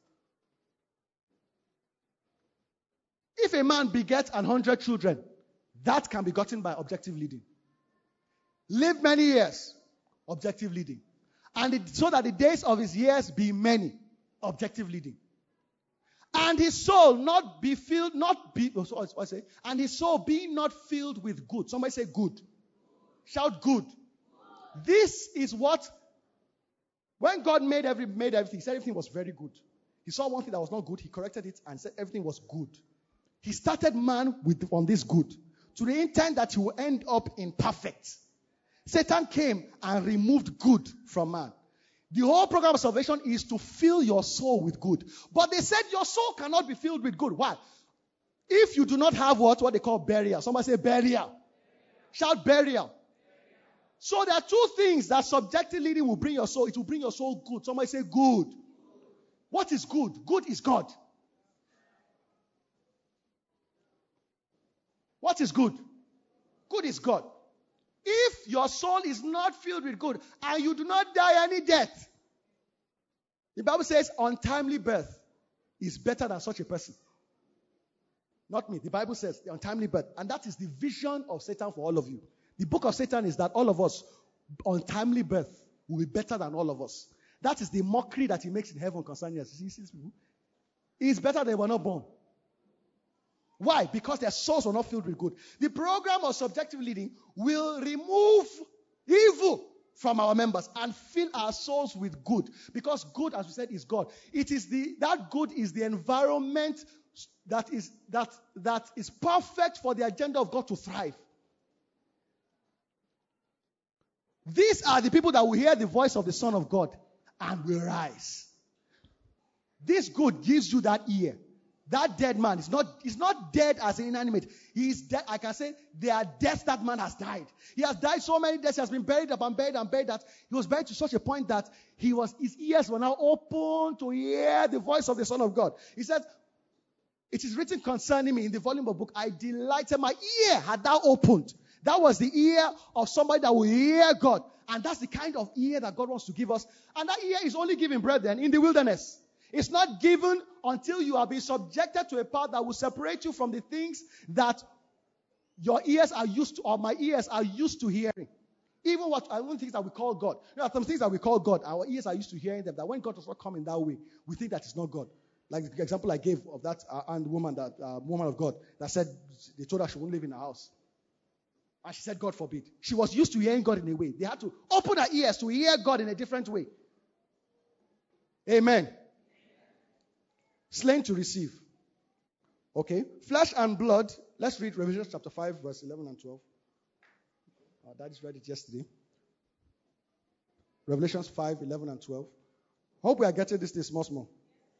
If a man beget an hundred children, that can be gotten by objective leading. Live many years, objective leading. And it, so that the days of his years be many, objective leading. And his soul not be filled, not be, oh, what I say? And his soul be not filled with good. Somebody say good. Shout good. This is what, when God made every made everything, he said everything was very good. He saw one thing that was not good, he corrected it and said everything was good. He started man with on this good, to the intent that he will end up in perfect. Satan came and removed good from man. The whole program of salvation is to fill your soul with good. But they said your soul cannot be filled with good. Why? If you do not have what, what they call burial. Somebody say burial. Shout burial. So there are two things that subjective leading will bring your soul. It will bring your soul good. Somebody say good. What is good? Good is God. What is good? Good is God. If your soul is not filled with good and you do not die any death, the Bible says untimely birth is better than such a person. Not me. The Bible says the untimely birth. And that is the vision of Satan for all of you. The book of Satan is that all of us, untimely birth, will be better than all of us. That is the mockery that he makes in heaven concerning us. You see these people? It's better they were not born. Why? Because their souls were not filled with good. The program of subjective leading will remove evil from our members and fill our souls with good. Because good, as we said, is God. It is the that good is the environment that is that that is perfect for the agenda of God to thrive. These are the people that will hear the voice of the Son of God and will rise. This good gives you that ear. That dead man is not, is not dead as an inanimate. He is dead. I can say there are deaths that man has died. He has died so many deaths. He has been buried up and buried and buried that he was buried to such a point that he was, his ears were now open to hear the voice of the Son of God. He said, it is written concerning me in the volume of book, I delighted, my ear had thou opened. That was the ear of somebody that will hear God. And that's the kind of ear that God wants to give us. And that ear is only given, brethren, in the wilderness. It's not given until you are being subjected to a path that will separate you from the things that your ears are used to, or my ears are used to hearing. Even what I don't think that we call God. There are some things that we call God. Our ears are used to hearing them. That when God does not come in that way, we think that it's not God. Like the example I gave of that uh, and woman, that uh, woman of God, that said they told her she won't live in her house, and she said, "God forbid." She was used to hearing God in a way. They had to open her ears to hear God in a different way. Amen. Slain to receive. Okay. Flesh and blood. Let's read Revelation chapter five, verse eleven and twelve. Our daddy's read it yesterday. Revelations five, eleven and twelve. Hope we are getting this this small, small.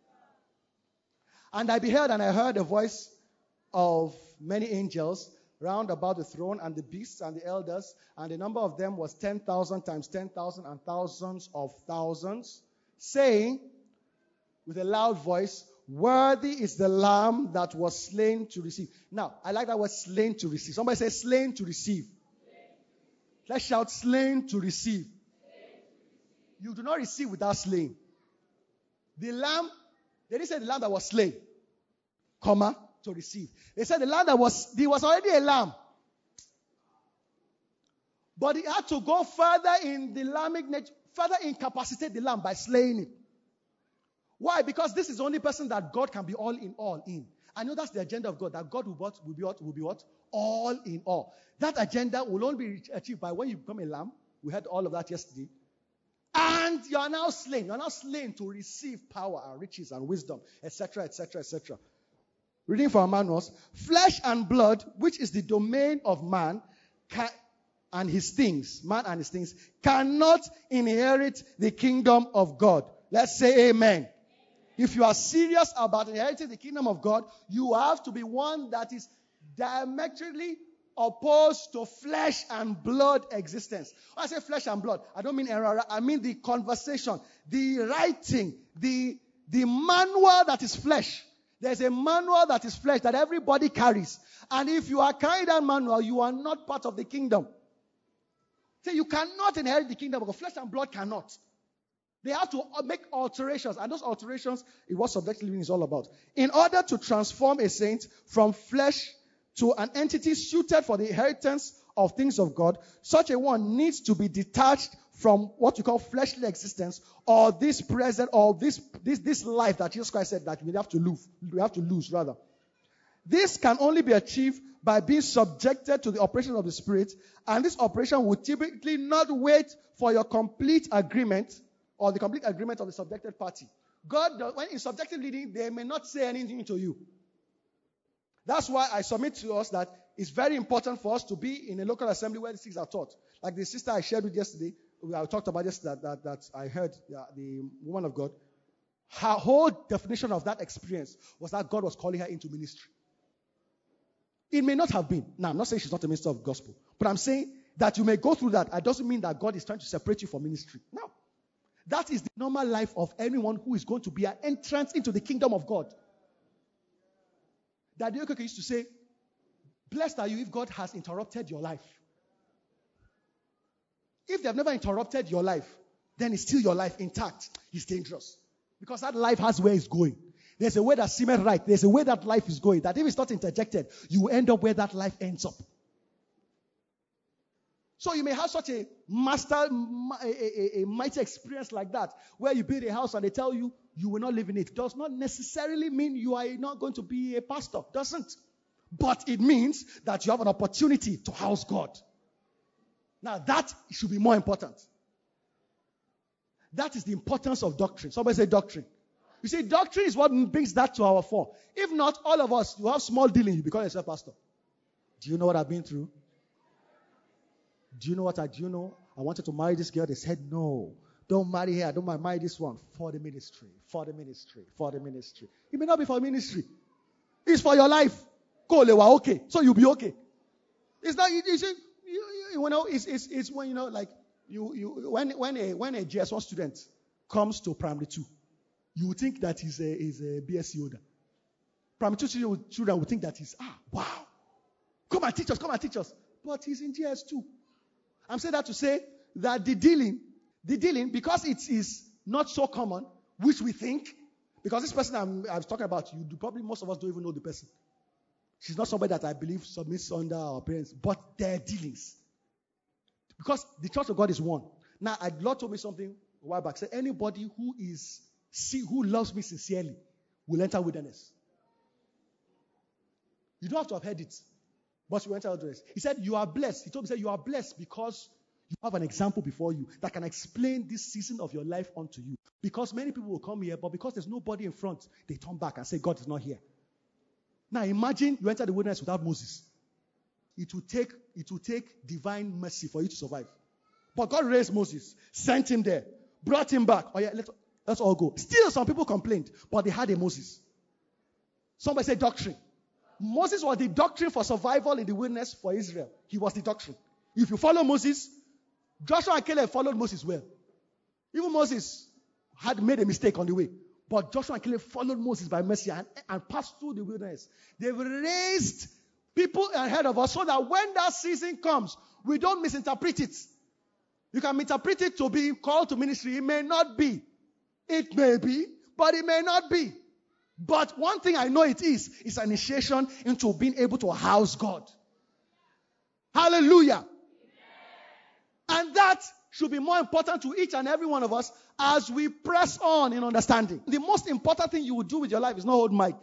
And I beheld and I heard a voice of many angels round about the throne and the beasts and the elders, and the number of them was ten thousand times ten thousand and thousands of thousands, saying with a loud voice, worthy is the Lamb that was slain to receive. Now, I like that word slain to receive. Somebody say slain to receive. Slain. Let's shout slain to receive. Slain. You do not receive without slaying. The Lamb, they didn't say the Lamb that was slain, comma, to receive. They said the Lamb that was, there was already a Lamb. But he had to go further in the lambing nature, further incapacitate the lamb by slaying it. Why? Because this is the only person that God can be all in all in. I know that's the agenda of God, that God will, what, will be what? Will be what? All in all. That agenda will only be achieved by when you become a lamb. We heard all of that yesterday. And you are now slain. You are now slain to receive power and riches and wisdom, et cetera, et cetera, et cetera. Reading from our manuals. Flesh and blood, which is the domain of man, can, and his things, man and his things, cannot inherit the kingdom of God. Let's say amen. If you are serious about inheriting the kingdom of God, you have to be one that is diametrically opposed to flesh and blood existence. When I say flesh and blood, I don't mean error. I mean the conversation, the writing, the, the manual that is flesh. There's a manual that is flesh that everybody carries. And if you are carrying that manual, you are not part of the kingdom. So you cannot inherit the kingdom because flesh and blood cannot. They have to make alterations. And those alterations is what subjective living is all about. In order to transform a saint from flesh to an entity suited for the inheritance of things of God, such a one needs to be detached from what you call fleshly existence, or this present, or this this this life that Jesus Christ said that we have to lose. We have to lose rather. This can only be achieved by being subjected to the operation of the Spirit, and this operation will typically not wait for your complete agreement or the complete agreement of the subjected party. God, when in subjective leading, they may not say anything to you. That's why I submit to us that it's very important for us to be in a local assembly where these things are taught. Like the sister I shared with yesterday, I talked about yesterday that, that, that I heard uh, the woman of God. Her whole definition of that experience was that God was calling her into ministry. It may not have been. Now, I'm not saying she's not a minister of the gospel, but I'm saying that you may go through that. It doesn't mean that God is trying to separate you from ministry. No. That is the normal life of anyone who is going to be an entrance into the kingdom of God. Daddy Okeke used to say, blessed are you if God has interrupted your life. If they have never interrupted your life, then it's still your life intact. It's dangerous. Because that life has where it's going. There's a way that seemeth right. There's a way that life is going. That if it's not interjected, you will end up where that life ends up. So you may have such a master, a, a, a mighty experience like that, where you build a house and they tell you, you will not live in it. Does not necessarily mean you are not going to be a pastor. Doesn't. But it means that you have an opportunity to house God. Now that should be more important. That is the importance of doctrine. Somebody say doctrine. You see, doctrine is what brings that to our fore. If not, all of us, you have small dealing, you become yourself pastor. Do you know what I've been through? Do you know what I do? You know? I wanted to marry this girl. They said, no, don't marry her. Don't marry this one. For the ministry. For the ministry. For the ministry. It may not be for the ministry. It's for your life. Go, Lewa, okay. So you'll be okay. It's not, you, you see, you, you know, it's, it's, it's when, you know, like, you, you, when, when a, when a G S one student comes to primary two, you would think that he's a, he's a B S c holder. Primary two children would think that he's, ah, wow. Come and teach us, come and teach us. But he's in G S two. I'm saying that to say that the dealing, the dealing, because it is not so common, which we think, because this person I'm, I was talking about, you do, probably most of us don't even know the person. She's not somebody that I believe submits under our parents, but their dealings. Because the church of God is one. Now, the Lord told me something a while back. Said anybody who is see, who loves me sincerely will enter wilderness. You don't have to have heard it. But you enter wilderness. He said, you are blessed. He told me, he said, you are blessed because you have an example before you that can explain this season of your life unto you. Because many people will come here, but because there's nobody in front, they turn back and say, God is not here. Now imagine you enter the wilderness without Moses. It will take, it will take divine mercy for you to survive. But God raised Moses, sent him there, brought him back. Oh yeah, let's, let's all go. Still some people complained, but they had a Moses. Somebody said doctrine. Moses was the doctrine for survival in the wilderness for Israel. He was the doctrine. If you follow Moses, Joshua and Caleb followed Moses well. Even Moses had made a mistake on the way. But Joshua and Caleb followed Moses by mercy and, and passed through the wilderness. They've raised people ahead of us so that when that season comes, we don't misinterpret it. You can interpret it to be called to ministry. It may not be. It may be, but it may not be. But one thing I know it is, is an initiation into being able to house God. Hallelujah. And that should be more important to each and every one of us as we press on in understanding. The most important thing you will do with your life is not hold mic.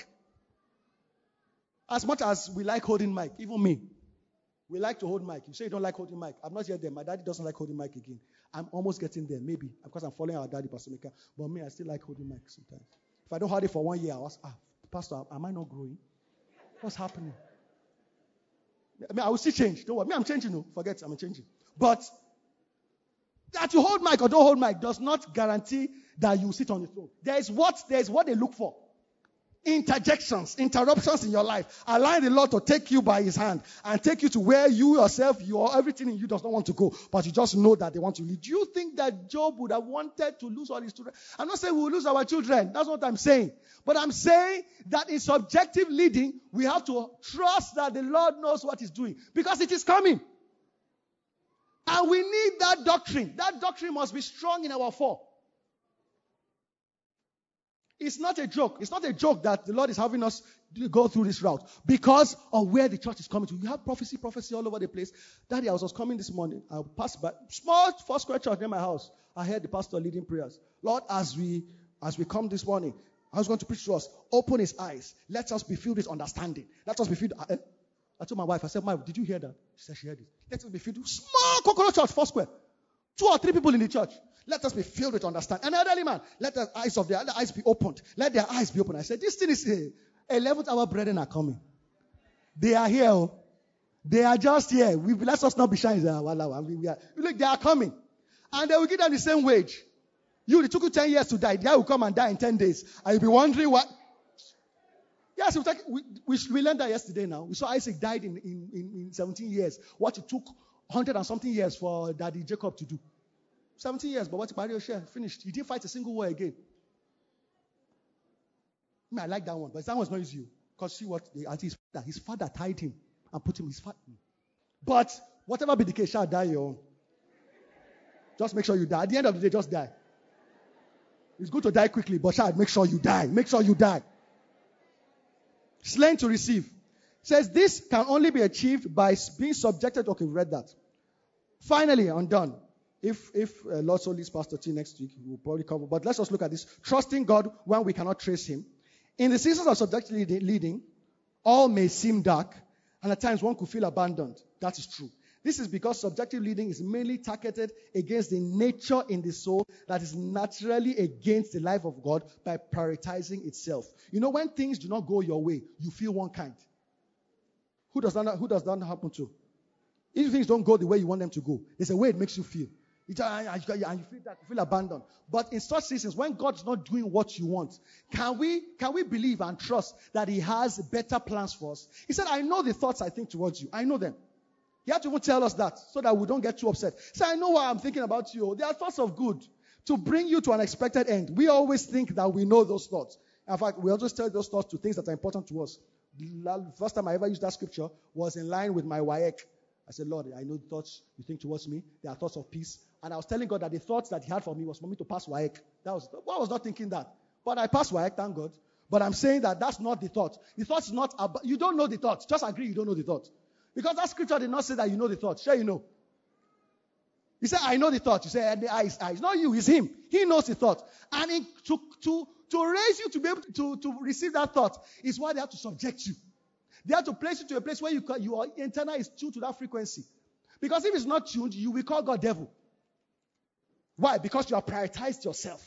As much as we like holding mic, even me, we like to hold mic. You say you don't like holding mic. I'm not yet there. My daddy doesn't like holding mic again. I'm almost getting there, maybe, because I'm following our daddy, Pastor Mika. But me, I still like holding mic sometimes. If I don't hold it for one year, I was, ah, Pastor, am I not growing? What's happening? I mean, I will still change. Don't worry. Me, I'm changing. No, forget, I'm changing. But that you hold mic or don't hold mic does not guarantee that you sit on the throne. There is what there is what they look for. Interjections, interruptions in your life. Allowing the Lord to take you by his hand and take you to where you yourself, your everything in you does not want to go. But you just know that they want to lead. Do you think that Job would have wanted to lose all his children? I'm not saying we will lose our children. That's what I'm saying. But I'm saying that in subjective leading, we have to trust that the Lord knows what he's doing. Because it is coming. And we need that doctrine. That doctrine must be strong in our fore. It's not a joke. It's not a joke that the Lord is having us go through this route because of where the church is coming to. You have prophecy, prophecy all over the place. Daddy, I was coming this morning. I passed by small four square church near my house. I heard the pastor leading prayers. Lord, as we as we come this morning, I was going to preach to us. Open his eyes. Let us be filled with understanding. Let us be filled. I, I told my wife, I said, "My, did you hear that?" She said she heard it. Let us be filled with small coconut church, four square. Two or three people in the church. Let us be filled with understanding. And elderly man, let the eyes of their eyes be opened. Let their eyes be opened. I said, this thing is uh, eleventh hour brethren are coming. They are here. Oh. They are just here. We, let us not be shy. Look, they are coming. And they will give them the same wage. You, it took you ten years to die. The guy will come and die in ten days. And you'll be wondering what. Yes, we, we, we, we learned that yesterday now. We saw Isaac died in, in, in, in seventeen years. What it took one hundred and something years for Daddy Jacob to do. seventeen years, but what Mario share finished. He didn't fight a single war again. I mean, I like that one, but that one's not easy. Because see what the his father, his father tied him and put him in his father. But whatever be the case, shall die your own. Just make sure you die. At the end of the day, just die. It's good to die quickly, but shall make sure you die. Make sure you die. Slain to receive. Says this can only be achieved by being subjected. Okay, we read that. Finally, I'm done. If if uh, Lord so leads Pastor T next week, we'll probably cover. But let's just look at this. Trusting God when we cannot trace him. In the seasons of subjective leading, leading, all may seem dark, and at times one could feel abandoned. That is true. This is because subjective leading is mainly targeted against the nature in the soul that is naturally against the life of God by prioritizing itself. You know, when things do not go your way, you feel one kind. Who does that, who does that happen to? If things don't go the way you want them to go, there's a way it makes you feel. And you feel that, you feel abandoned. But in such seasons, when God's not doing what you want, can we can we believe and trust that he has better plans for us? He said, I know the thoughts I think towards you. I know them. He had to even tell us that so that we don't get too upset. He said, I know what I'm thinking about you. They are thoughts of good to bring you to an expected end. We always think that we know those thoughts. In fact, we always tell those thoughts to things that are important to us. The first time I ever used that scripture was in line with my W A E C. I said, Lord, I know the thoughts you think towards me. They are thoughts of peace. And I was telling God that the thoughts that he had for me was for me to pass W A E C. That was, well, I was not thinking that. But I passed W A E C, thank God. But I'm saying that that's not the thought. The thought is not about, you don't know the thought. Just agree you don't know the thought. Because that scripture did not say that you know the thought. Sure you know. He said, I know the thought. You say, and the eyes, eyes. Not you, it's him. He knows the thought. And in, to, to, to raise you to be able to, to receive that thought is why they have to subject you. They have to place you to a place where you can, your antenna is tuned to that frequency. Because if it's not tuned, you will call God devil. Why? Because you have prioritized yourself.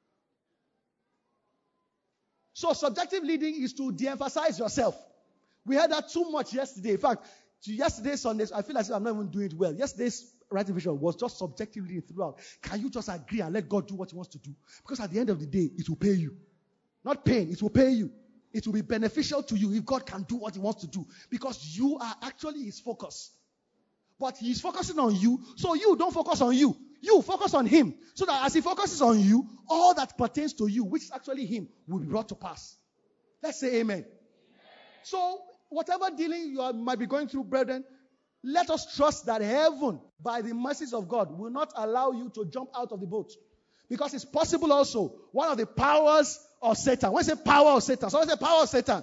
So subjective leading is to de-emphasize yourself. We heard that too much yesterday. In fact, yesterday's Sundays, I feel like I'm not even doing it well. Yesterday's writing vision was just subjective leading throughout. Can you just agree and let God do what he wants to do? Because at the end of the day, it will pay you. Not pain, it will pay you. It will be beneficial to you if God can do what he wants to do. Because you are actually his focus. But he's focusing on you, so you don't focus on you. You focus on him. So that as he focuses on you, all that pertains to you, which is actually him, will be brought to pass. Let's say amen. Amen. So, whatever dealing you are, might be going through, brethren, let us trust that heaven, by the mercies of God, will not allow you to jump out of the boat. Because it's possible also, one of the powers of Satan. When I say power of Satan, someone say power of Satan.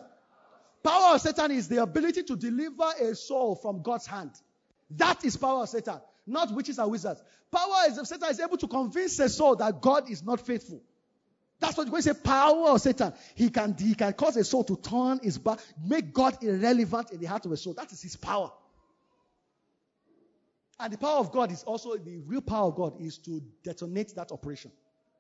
Power of Satan is the ability to deliver a soul from God's hand. That is power of Satan. not witches and wizards. Power is if Satan is able to convince a soul that God is not faithful. That's what we say, power of Satan. He can, he can cause a soul to turn his back, make God irrelevant in the heart of a soul. That is his power. And the power of God is also, the real power of God is to detonate that operation.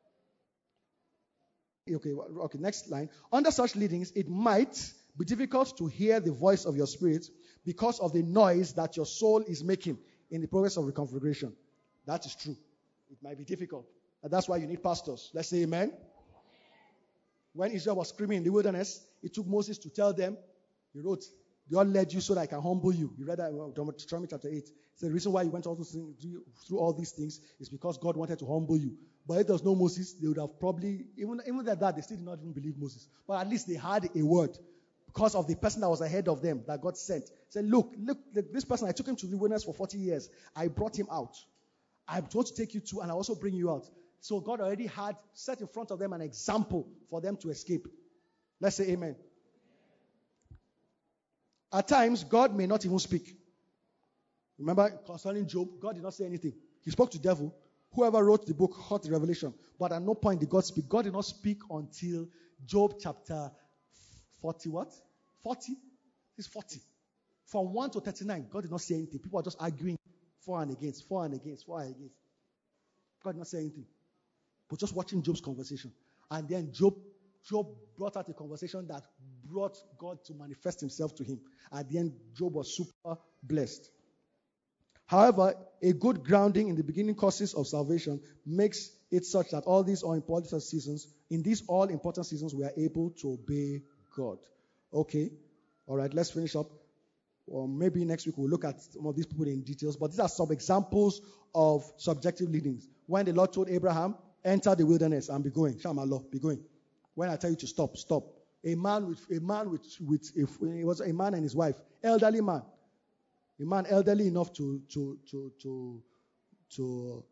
Okay, okay, next line. Under such leadings, it might be difficult to hear the voice of your spirit because of the noise that your soul is making in the process of reconfiguration. That is true. It might be difficult. And that's why you need pastors. Let's say amen. When Israel was screaming in the wilderness, it took Moses to tell them, he wrote, God led you so that I can humble you. You read that in Deuteronomy chapter eight. So the reason why you went all through, through all these things is because God wanted to humble you. But if there was no Moses, they would have probably, even, even at that, they still did not even believe Moses. But at least they had a word because of the person that was ahead of them that God sent. Said, look, look, this person, I took him to the wilderness for forty years. I brought him out. I want to take you to, and I also bring you out. So God already had set in front of them an example for them to escape. Let's say amen. At times, God may not even speak. Remember, concerning Job, God did not say anything. He spoke to the devil. Whoever wrote the book heard the revelation. But at no point did God speak. God did not speak until Job chapter forty what? forty? It's forty. From one to thirty-nine, God did not say anything. People are just arguing for and against, for and against, for and against. God did not say anything. But just watching Job's conversation. And then Job Job brought out a conversation that brought God to manifest himself to him. At the end, Job was super blessed. However, a good grounding in the beginning causes of salvation makes it such that all these all important seasons, in these all important seasons, we are able to obey God. Okay. All right, let's finish up. Or maybe next week we'll look at some of these people in details. But these are some examples of subjective leadings. When the Lord told Abraham, enter the wilderness and be going. Shamallah, be going. When I tell you to stop, stop. A man with a man with with if it was a man and his wife, elderly man, a man elderly enough to to to to to.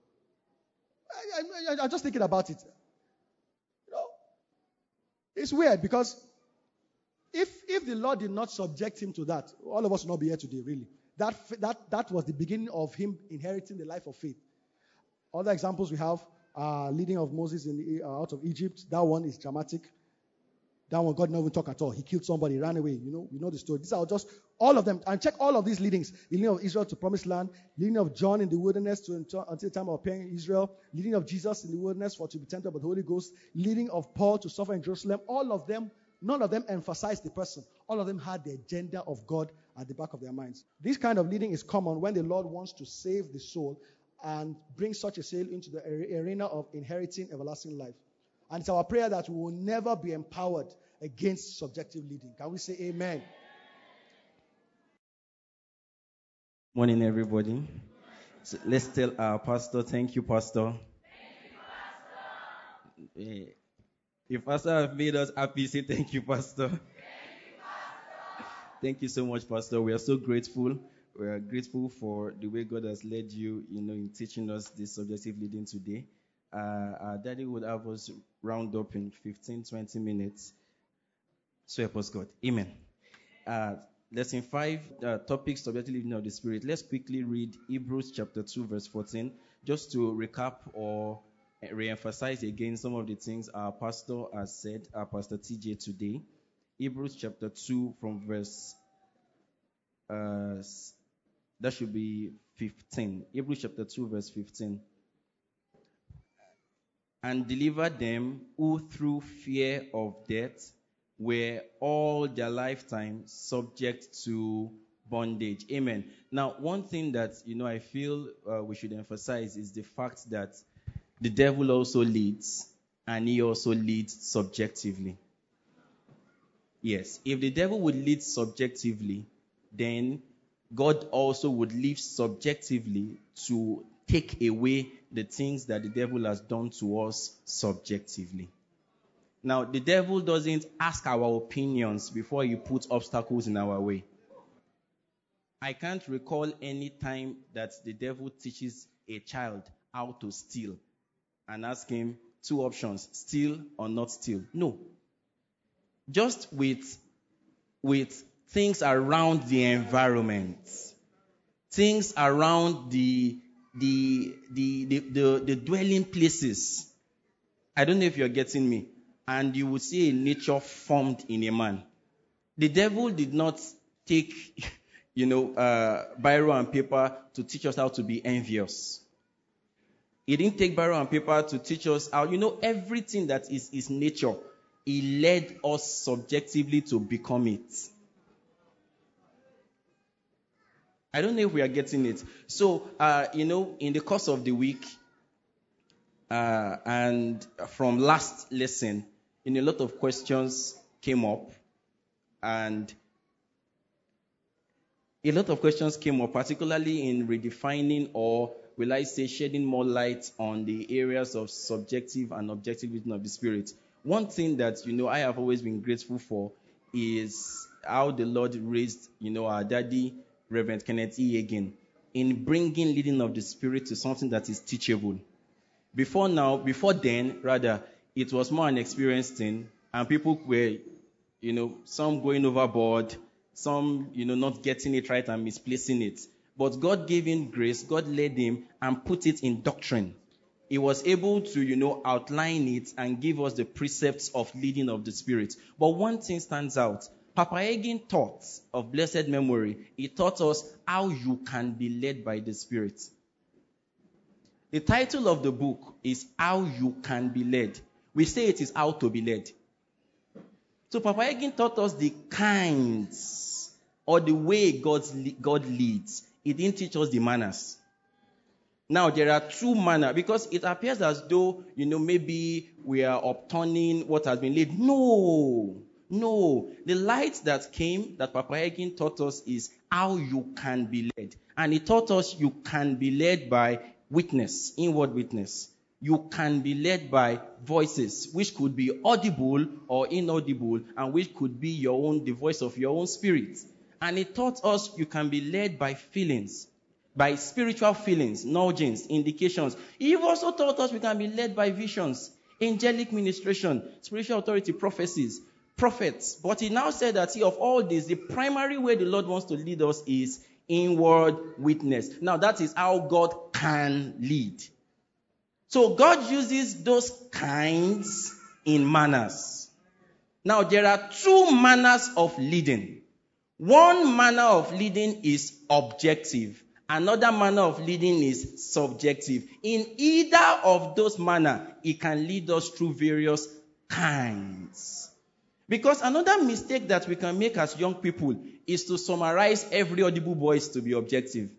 I, I, I'm just thinking about it. You know, it's weird because if if the Lord did not subject him to that, all of us would not be here today. Really, that that that was the beginning of him inheriting the life of faith. Other examples we have. Uh, leading of Moses in the, uh, out of Egypt. That one is dramatic. That one, God did not even talk at all. He killed somebody, ran away. You know, we know the story. These are just all of them. And check all of these leadings. Leading of Israel to promised land. Leading of John in the wilderness to, until the time of appearing in Israel. Leading of Jesus in the wilderness for to be tempted by the Holy Ghost. Leading of Paul to suffer in Jerusalem. All of them, none of them emphasized the person. All of them had the agenda of God at the back of their minds. This kind of leading is common when the Lord wants to save the soul and bring such a soul into the arena of inheriting everlasting life. And it's our prayer that we will never be empowered against subjective leading. Can we say amen? Morning, everybody. So let's tell our pastor, thank you, pastor. Thank you, pastor. If pastor have made us happy, say thank you, pastor. Thank you, pastor. Thank you so much, pastor. We are so grateful. We are grateful for the way God has led you, you know, in teaching us this subjective leading today. Uh, our daddy would have us round up in fifteen, twenty minutes. So help us God. Amen. Uh, lesson five, uh, topic subjective leading of the Spirit. Let's quickly read Hebrews chapter two, verse fourteen, just to recap or re-emphasize again some of the things our pastor has said, our Pastor T J today. Hebrews chapter two from verse uh, that should be fifteen. Hebrews chapter two, verse fifteen. And deliver them who through fear of death were all their lifetime subject to bondage. Amen. Now, one thing that, you know, I feel uh, we should emphasize is the fact that the devil also leads, and he also leads subjectively. Yes. If the devil would lead subjectively, then God also would live subjectively to take away the things that the devil has done to us subjectively. Now, the devil doesn't ask our opinions before he puts obstacles in our way. I can't recall any time that the devil teaches a child how to steal and ask him two options, steal or not steal. No. Just with, with things around the environment, things around the the, the, the, the, the dwelling places. I don't know if you're getting me. And you will see a nature formed in a man. The devil did not take, you know, uh, biro and paper to teach us how to be envious. He didn't take biro and paper to teach us how, you know, everything that is his nature. He led us subjectively to become it. I don't know if we are getting it. So, uh, you know, in the course of the week, uh, and from last lesson, you know, a lot of questions came up, and a lot of questions came up, particularly in redefining, or will I say, shedding more light on the areas of subjective and objective reading of the Spirit. One thing that, you know, I have always been grateful for is how the Lord raised, you know, our daddy, Reverend Kenneth E. Hagin, in bringing leading of the Spirit to something that is teachable. Before now, before then, rather, it was more an experience thing, and people were, you know, some going overboard, some, you know, not getting it right and misplacing it. But God gave him grace, God led him and put it in doctrine. He was able to, you know, outline it and give us the precepts of leading of the Spirit. But one thing stands out. Papa Hagin taught, of blessed memory, he taught us how you can be led by the Spirit. The title of the book is How You Can Be Led. We say it is how to be led. So Papa Hagin taught us the kinds or the way God's, God leads. He didn't teach us the manners. Now, there are two manners, because it appears as though, you know, maybe we are upturning what has been laid. No, no. The light that came, that Papa Hagin taught us, is how you can be led. And he taught us you can be led by witness, inward witness. You can be led by voices, which could be audible or inaudible, and which could be your own, the voice of your own spirit. And he taught us you can be led by feelings, by spiritual feelings, nudgings, indications. He also taught us we can be led by visions, angelic ministration, spiritual authority, prophecies, prophets. But he now said that, see, of all this, the primary way the Lord wants to lead us is inward witness. Now, that is how God can lead. So God uses those kinds in manners. Now, there are two manners of leading. One manner of leading is objective. Another manner of leading is subjective. In either of those manners, it can lead us through various kinds. Because another mistake that we can make as young people is to summarize every audible voice to be objective.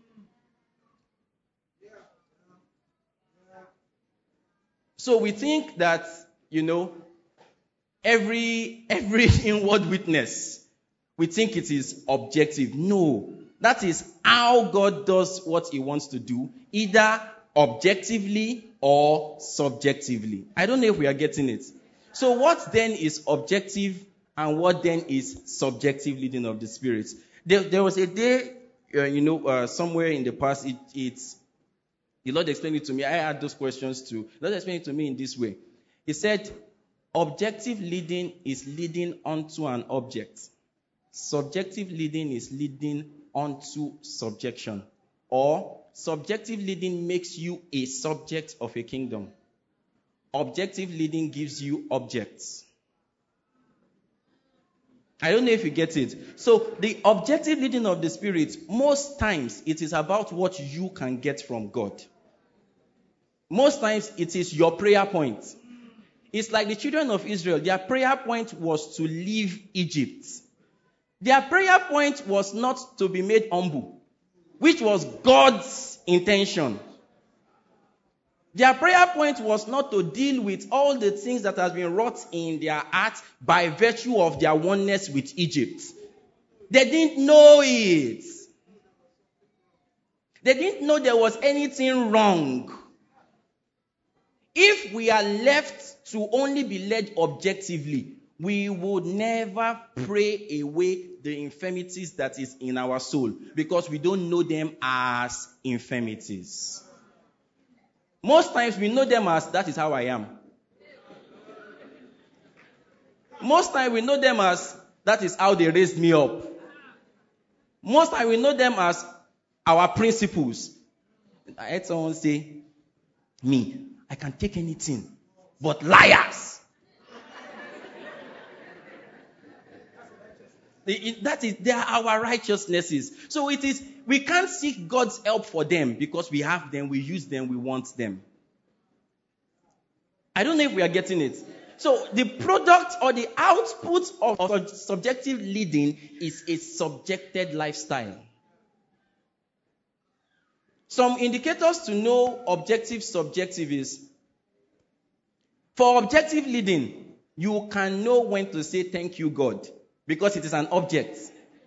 So we think that, you know, every every inward witness, we think it is objective. No, that is how God does what he wants to do, either objectively or subjectively. I don't know if we are getting it. So what then is objective and what then is subjective leading of the Spirit? There, there was a day, uh, you know, uh, somewhere in the past, it, it's, the Lord explained it to me. I had those questions too. The Lord explained it to me in this way. He said, objective leading is leading onto an object. Subjective leading is leading onto subjection. Or subjective leading makes you a subject of a kingdom. Objective leading gives you objects. I don't know if you get it. So the objective leading of the Spirit, most times it is about what you can get from God. Most times it is your prayer point. It's like the children of Israel. Their prayer point was to leave Egypt. Their prayer point was not to be made humble, which was God's intention. Their prayer point was not to deal with all the things that has been wrought in their hearts by virtue of their oneness with Egypt. They didn't know it. They didn't know there was anything wrong. If we are left to only be led objectively, we would never pray away the infirmities that is in our soul, because we don't know them as infirmities. Most times we know them as, that is how I am. Most times we know them as, that is how they raised me up. Most times we know them as our principles. I heard someone say, me, I can take anything, but liars. It- that is, they are our righteousnesses. So it is, we can't seek God's help for them because we have them, we use them, we want them. I don't know if we are getting it. So the product or the output of, of subjective leading is a subjected lifestyle. Some indicators to know objective subjective is, for objective leading, you can know when to say thank you, God, because it is an object.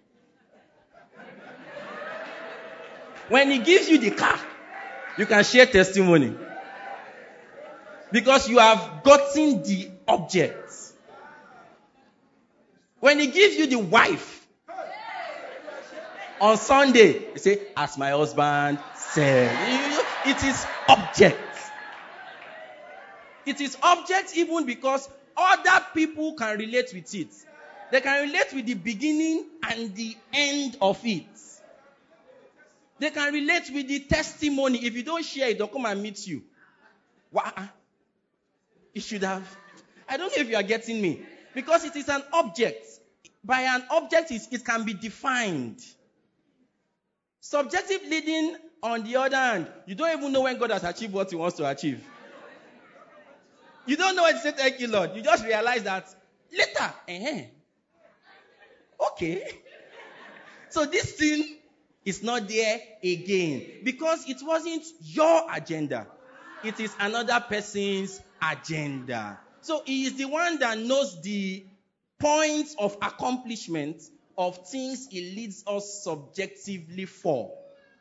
When he gives you the car, you can share testimony. Because you have gotten the object. When he gives you the wife, on Sunday, you say, as my husband said. It is object. It is object even because other people can relate with it. They can relate with the beginning and the end of it. They can relate with the testimony. If you don't share it, they'll come and meet you. Wow. You should have. I don't know if you are getting me. Because it is an object. By an object, it can be defined. Subjective leading, on the other hand, you don't even know when God has achieved what he wants to achieve. You don't know when to say thank you, Lord. You just realize that later. Uh-huh. Okay. So this thing is not there again. Because it wasn't your agenda. It is another person's agenda. So he is the one that knows the points of accomplishment of things he leads us subjectively for.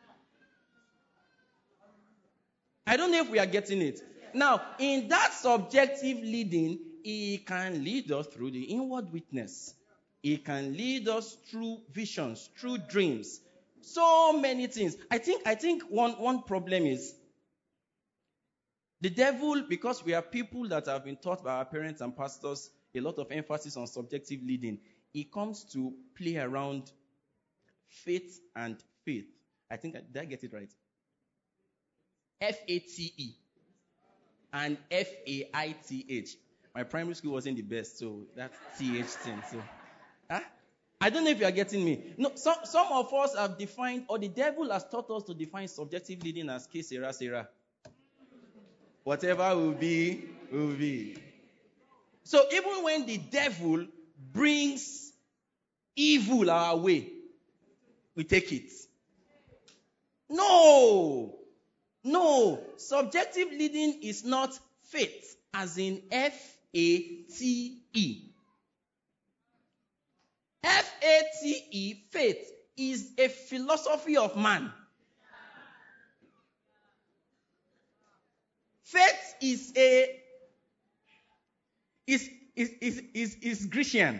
I don't know if we are getting it. Now, in that subjective leading, he can lead us through the inward witness. He can lead us through visions, through dreams. So many things. I think, I think one, one problem is the devil, because we are people that have been taught by our parents and pastors a lot of emphasis on subjective leading, he comes to play around faith and faith. I think, did I get it right? F A T E and F A I T H. My primary school wasn't the best, so that's T H thing. So, huh? I don't know if you are getting me. No, some, some of us have defined, or the devil has taught us to define subjective leading as que sera, sera. Whatever will be, will be. So even when the devil brings evil our way, we take it. No. No. Subjective leading is not faith, as in F A T E. F A T E, faith, is a philosophy of man. Faith is a is is is is, is Grecian.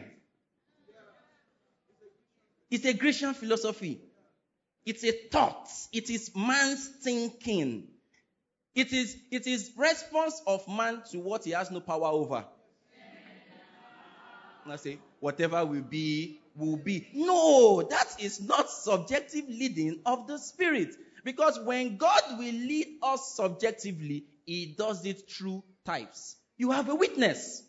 It's a Grecian philosophy. It's a thought. It is man's thinking. It is it is response of man to what he has no power over. And I say, whatever will be, will be. No, that is not subjective leading of the Spirit. Because when God will lead us subjectively, he does it through types. You have a witness.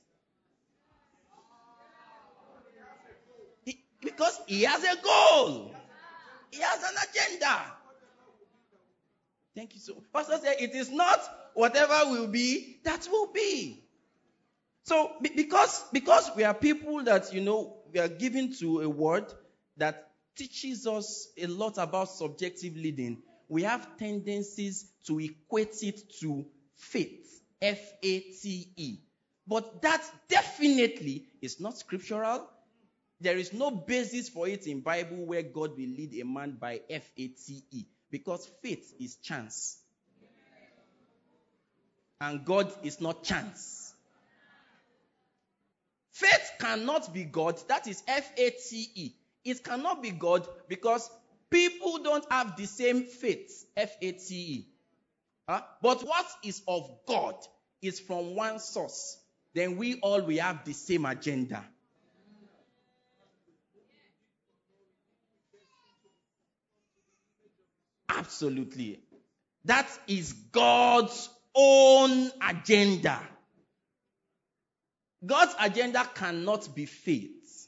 He, because he has a goal. He has an agenda. Thank you so much. Pastor said, it is not whatever will be, that will be. So, because, because we are people that, you know, we are given to a word that teaches us a lot about subjective leading, we have tendencies to equate it to faith, F A T E. But that definitely is not scriptural. There is no basis for it in Bible where God will lead a man by F A T E. Because faith is chance. And God is not chance. Faith cannot be God. That is F A T E. It cannot be God because people don't have the same faith, F A T E. Huh? But what is of God is from one source. Then we all we have the same agenda. Absolutely. That is God's own agenda. God's agenda cannot be faith.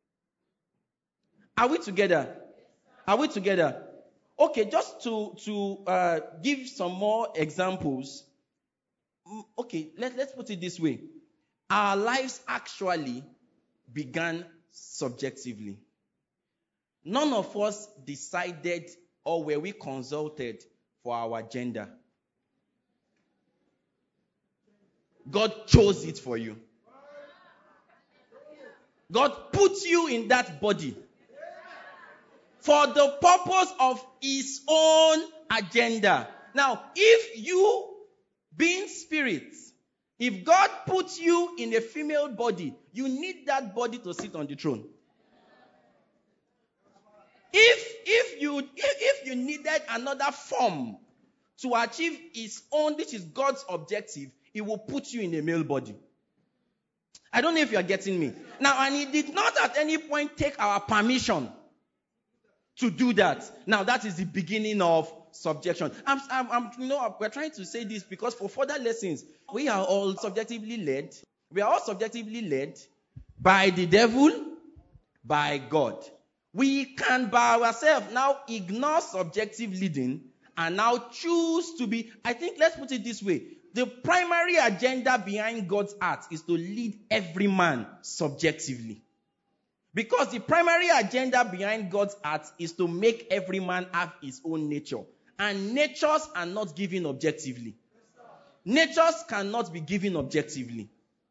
Are we together? Are we together? Okay, just to, to uh, give some more examples. Okay, let, let's put it this way. Our lives actually began subjectively. None of us decided or were we consulted for our gender. God chose it for you. God put you in that body for the purpose of his own agenda. Now, if you, being spirit, if God puts you in a female body, you need that body to sit on the throne. If if you if, if you needed another form to achieve his own, which is God's objective, he will put you in a male body. I don't know if you are getting me. Now, and he did not at any point take our permission to do that. Now, that is the beginning of subjection. I'm, I'm, I'm, you know, we're trying to say this because for further lessons, we are all subjectively led. We are all subjectively led by the devil, by God. We can by ourselves now ignore subjective leading and now choose to be, I think, let's put it this way. The primary agenda behind God's heart is to lead every man subjectively. Because the primary agenda behind God's heart is to make every man have his own nature. And natures are not given objectively. Natures cannot be given objectively.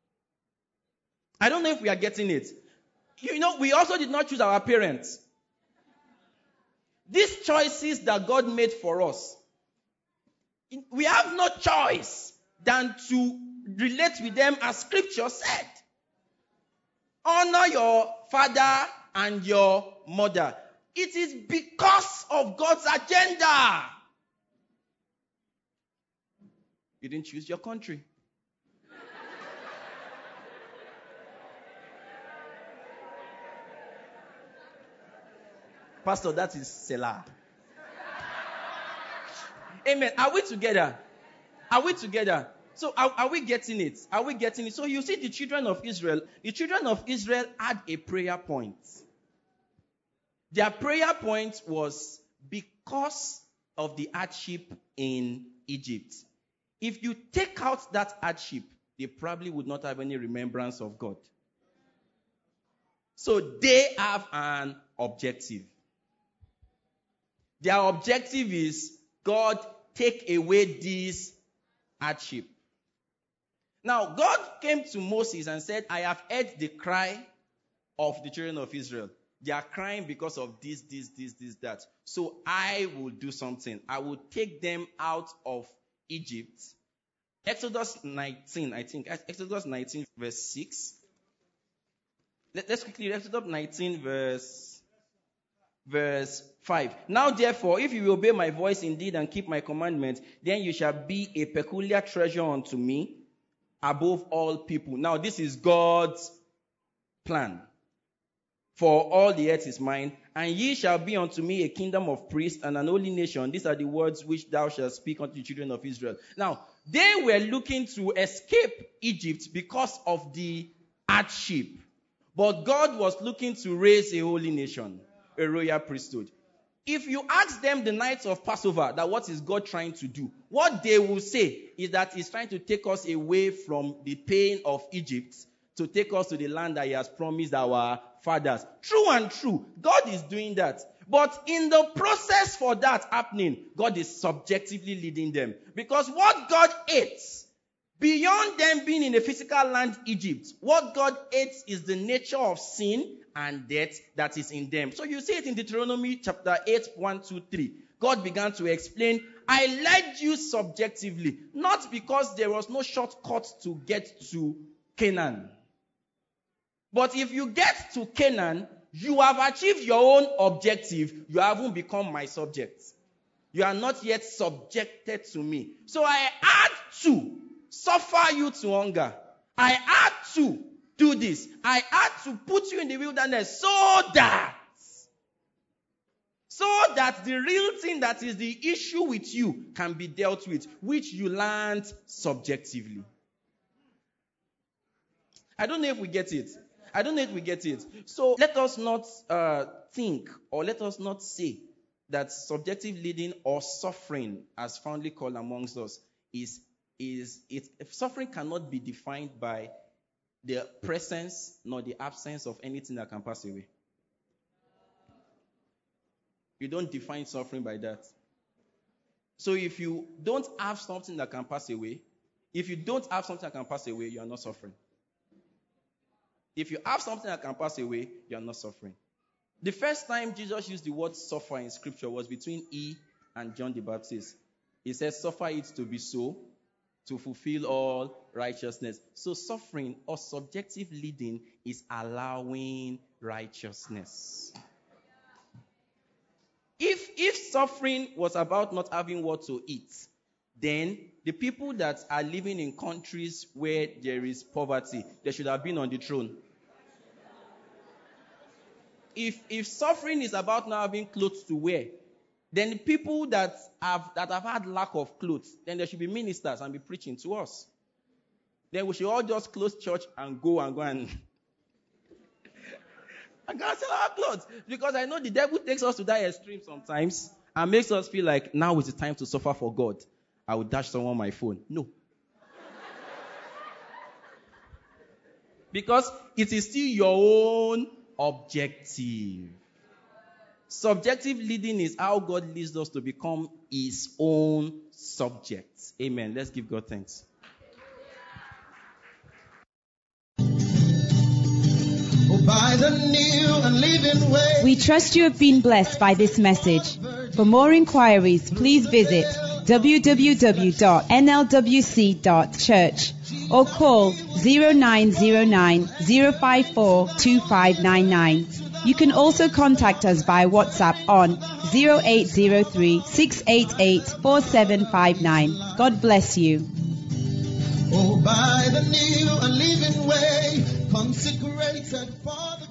I don't know if we are getting it. You know, we also did not choose our parents. These choices that God made for us, we have no choice than to relate with them as scripture said. Honor your father and your mother. It is because of God's agenda. You didn't choose your country. Pastor, that is Selah. Amen. Are we together? Are we together? So are, are we getting it? Are we getting it? So you see the children of Israel. The children of Israel had a prayer point. Their prayer point was because of the hardship in Egypt. If you take out that hardship, they probably would not have any remembrance of God. So they have an objective. Their objective is, God, take away this hardship. Now, God came to Moses and said, I have heard the cry of the children of Israel. They are crying because of this, this, this, this, that. So I will do something. I will take them out of Egypt. Exodus nineteen, I think. Exodus nineteen, verse six. Let, let's quickly read Exodus nineteen, verse, verse five. Now, therefore, if you will obey my voice indeed and keep my commandments, then you shall be a peculiar treasure unto me above all people. Now, this is God's plan. For all the earth is mine, and ye shall be unto me a kingdom of priests and an holy nation. These are the words which thou shalt speak unto the children of Israel. Now, they were looking to escape Egypt because of the hardship. But God was looking to raise a holy nation, a royal priesthood. If you ask them the night of Passover that what is God trying to do, what they will say is that he's trying to take us away from the pain of Egypt to take us to the land that he has promised our fathers. True and true. God is doing that. But in the process for that happening, God is subjectively leading them. Because what God hates, beyond them being in a physical land, Egypt, what God hates is the nature of sin and death that is in them. So you see it in Deuteronomy chapter eight, one, two, three. God began to explain, I led you subjectively, not because there was no shortcut to get to Canaan. But if you get to Canaan, you have achieved your own objective. You haven't become my subject. You are not yet subjected to me. So I had to suffer you to hunger. I had to do this. I had to put you in the wilderness so that, So that the real thing that is the issue with you can be dealt with, which you learned subjectively. I don't know if we get it. I don't know if we get it. So let us not uh, think or let us not say that subjective leading or suffering, as fondly called amongst us, is is it. If suffering cannot be defined by the presence nor the absence of anything that can pass away. You don't define suffering by that. So if you don't have something that can pass away, if you don't have something that can pass away, you are not suffering. If you have something that can pass away, you are not suffering. The first time Jesus used the word suffer in scripture was between he and John the Baptist. He said, suffer it to be so, to fulfill all righteousness. So suffering or subjective leading is allowing righteousness. If, if suffering was about not having what to eat, then the people that are living in countries where there is poverty, they should have been on the throne. If, if suffering is about not having clothes to wear, then the people that have, that have had lack of clothes, then there should be ministers and be preaching to us. Then we should all just close church and go and go and... I can't sell our clothes. Because I know the devil takes us to that extreme sometimes and makes us feel like now is the time to suffer for God. I will dash someone my phone. No. Because it is still your own objective. Subjective leading is how God leads us to become his own subjects. Amen. Let's give God thanks. By the new and living way. We trust you have been blessed by this message. For more inquiries, please visit w w w dot n l w c dot church or call zero nine zero nine zero five four two five nine nine. You can also contact us via WhatsApp on zero eight zero three six eight eight four seven five nine. God bless you. Oh, by the new and living way, consecrated for the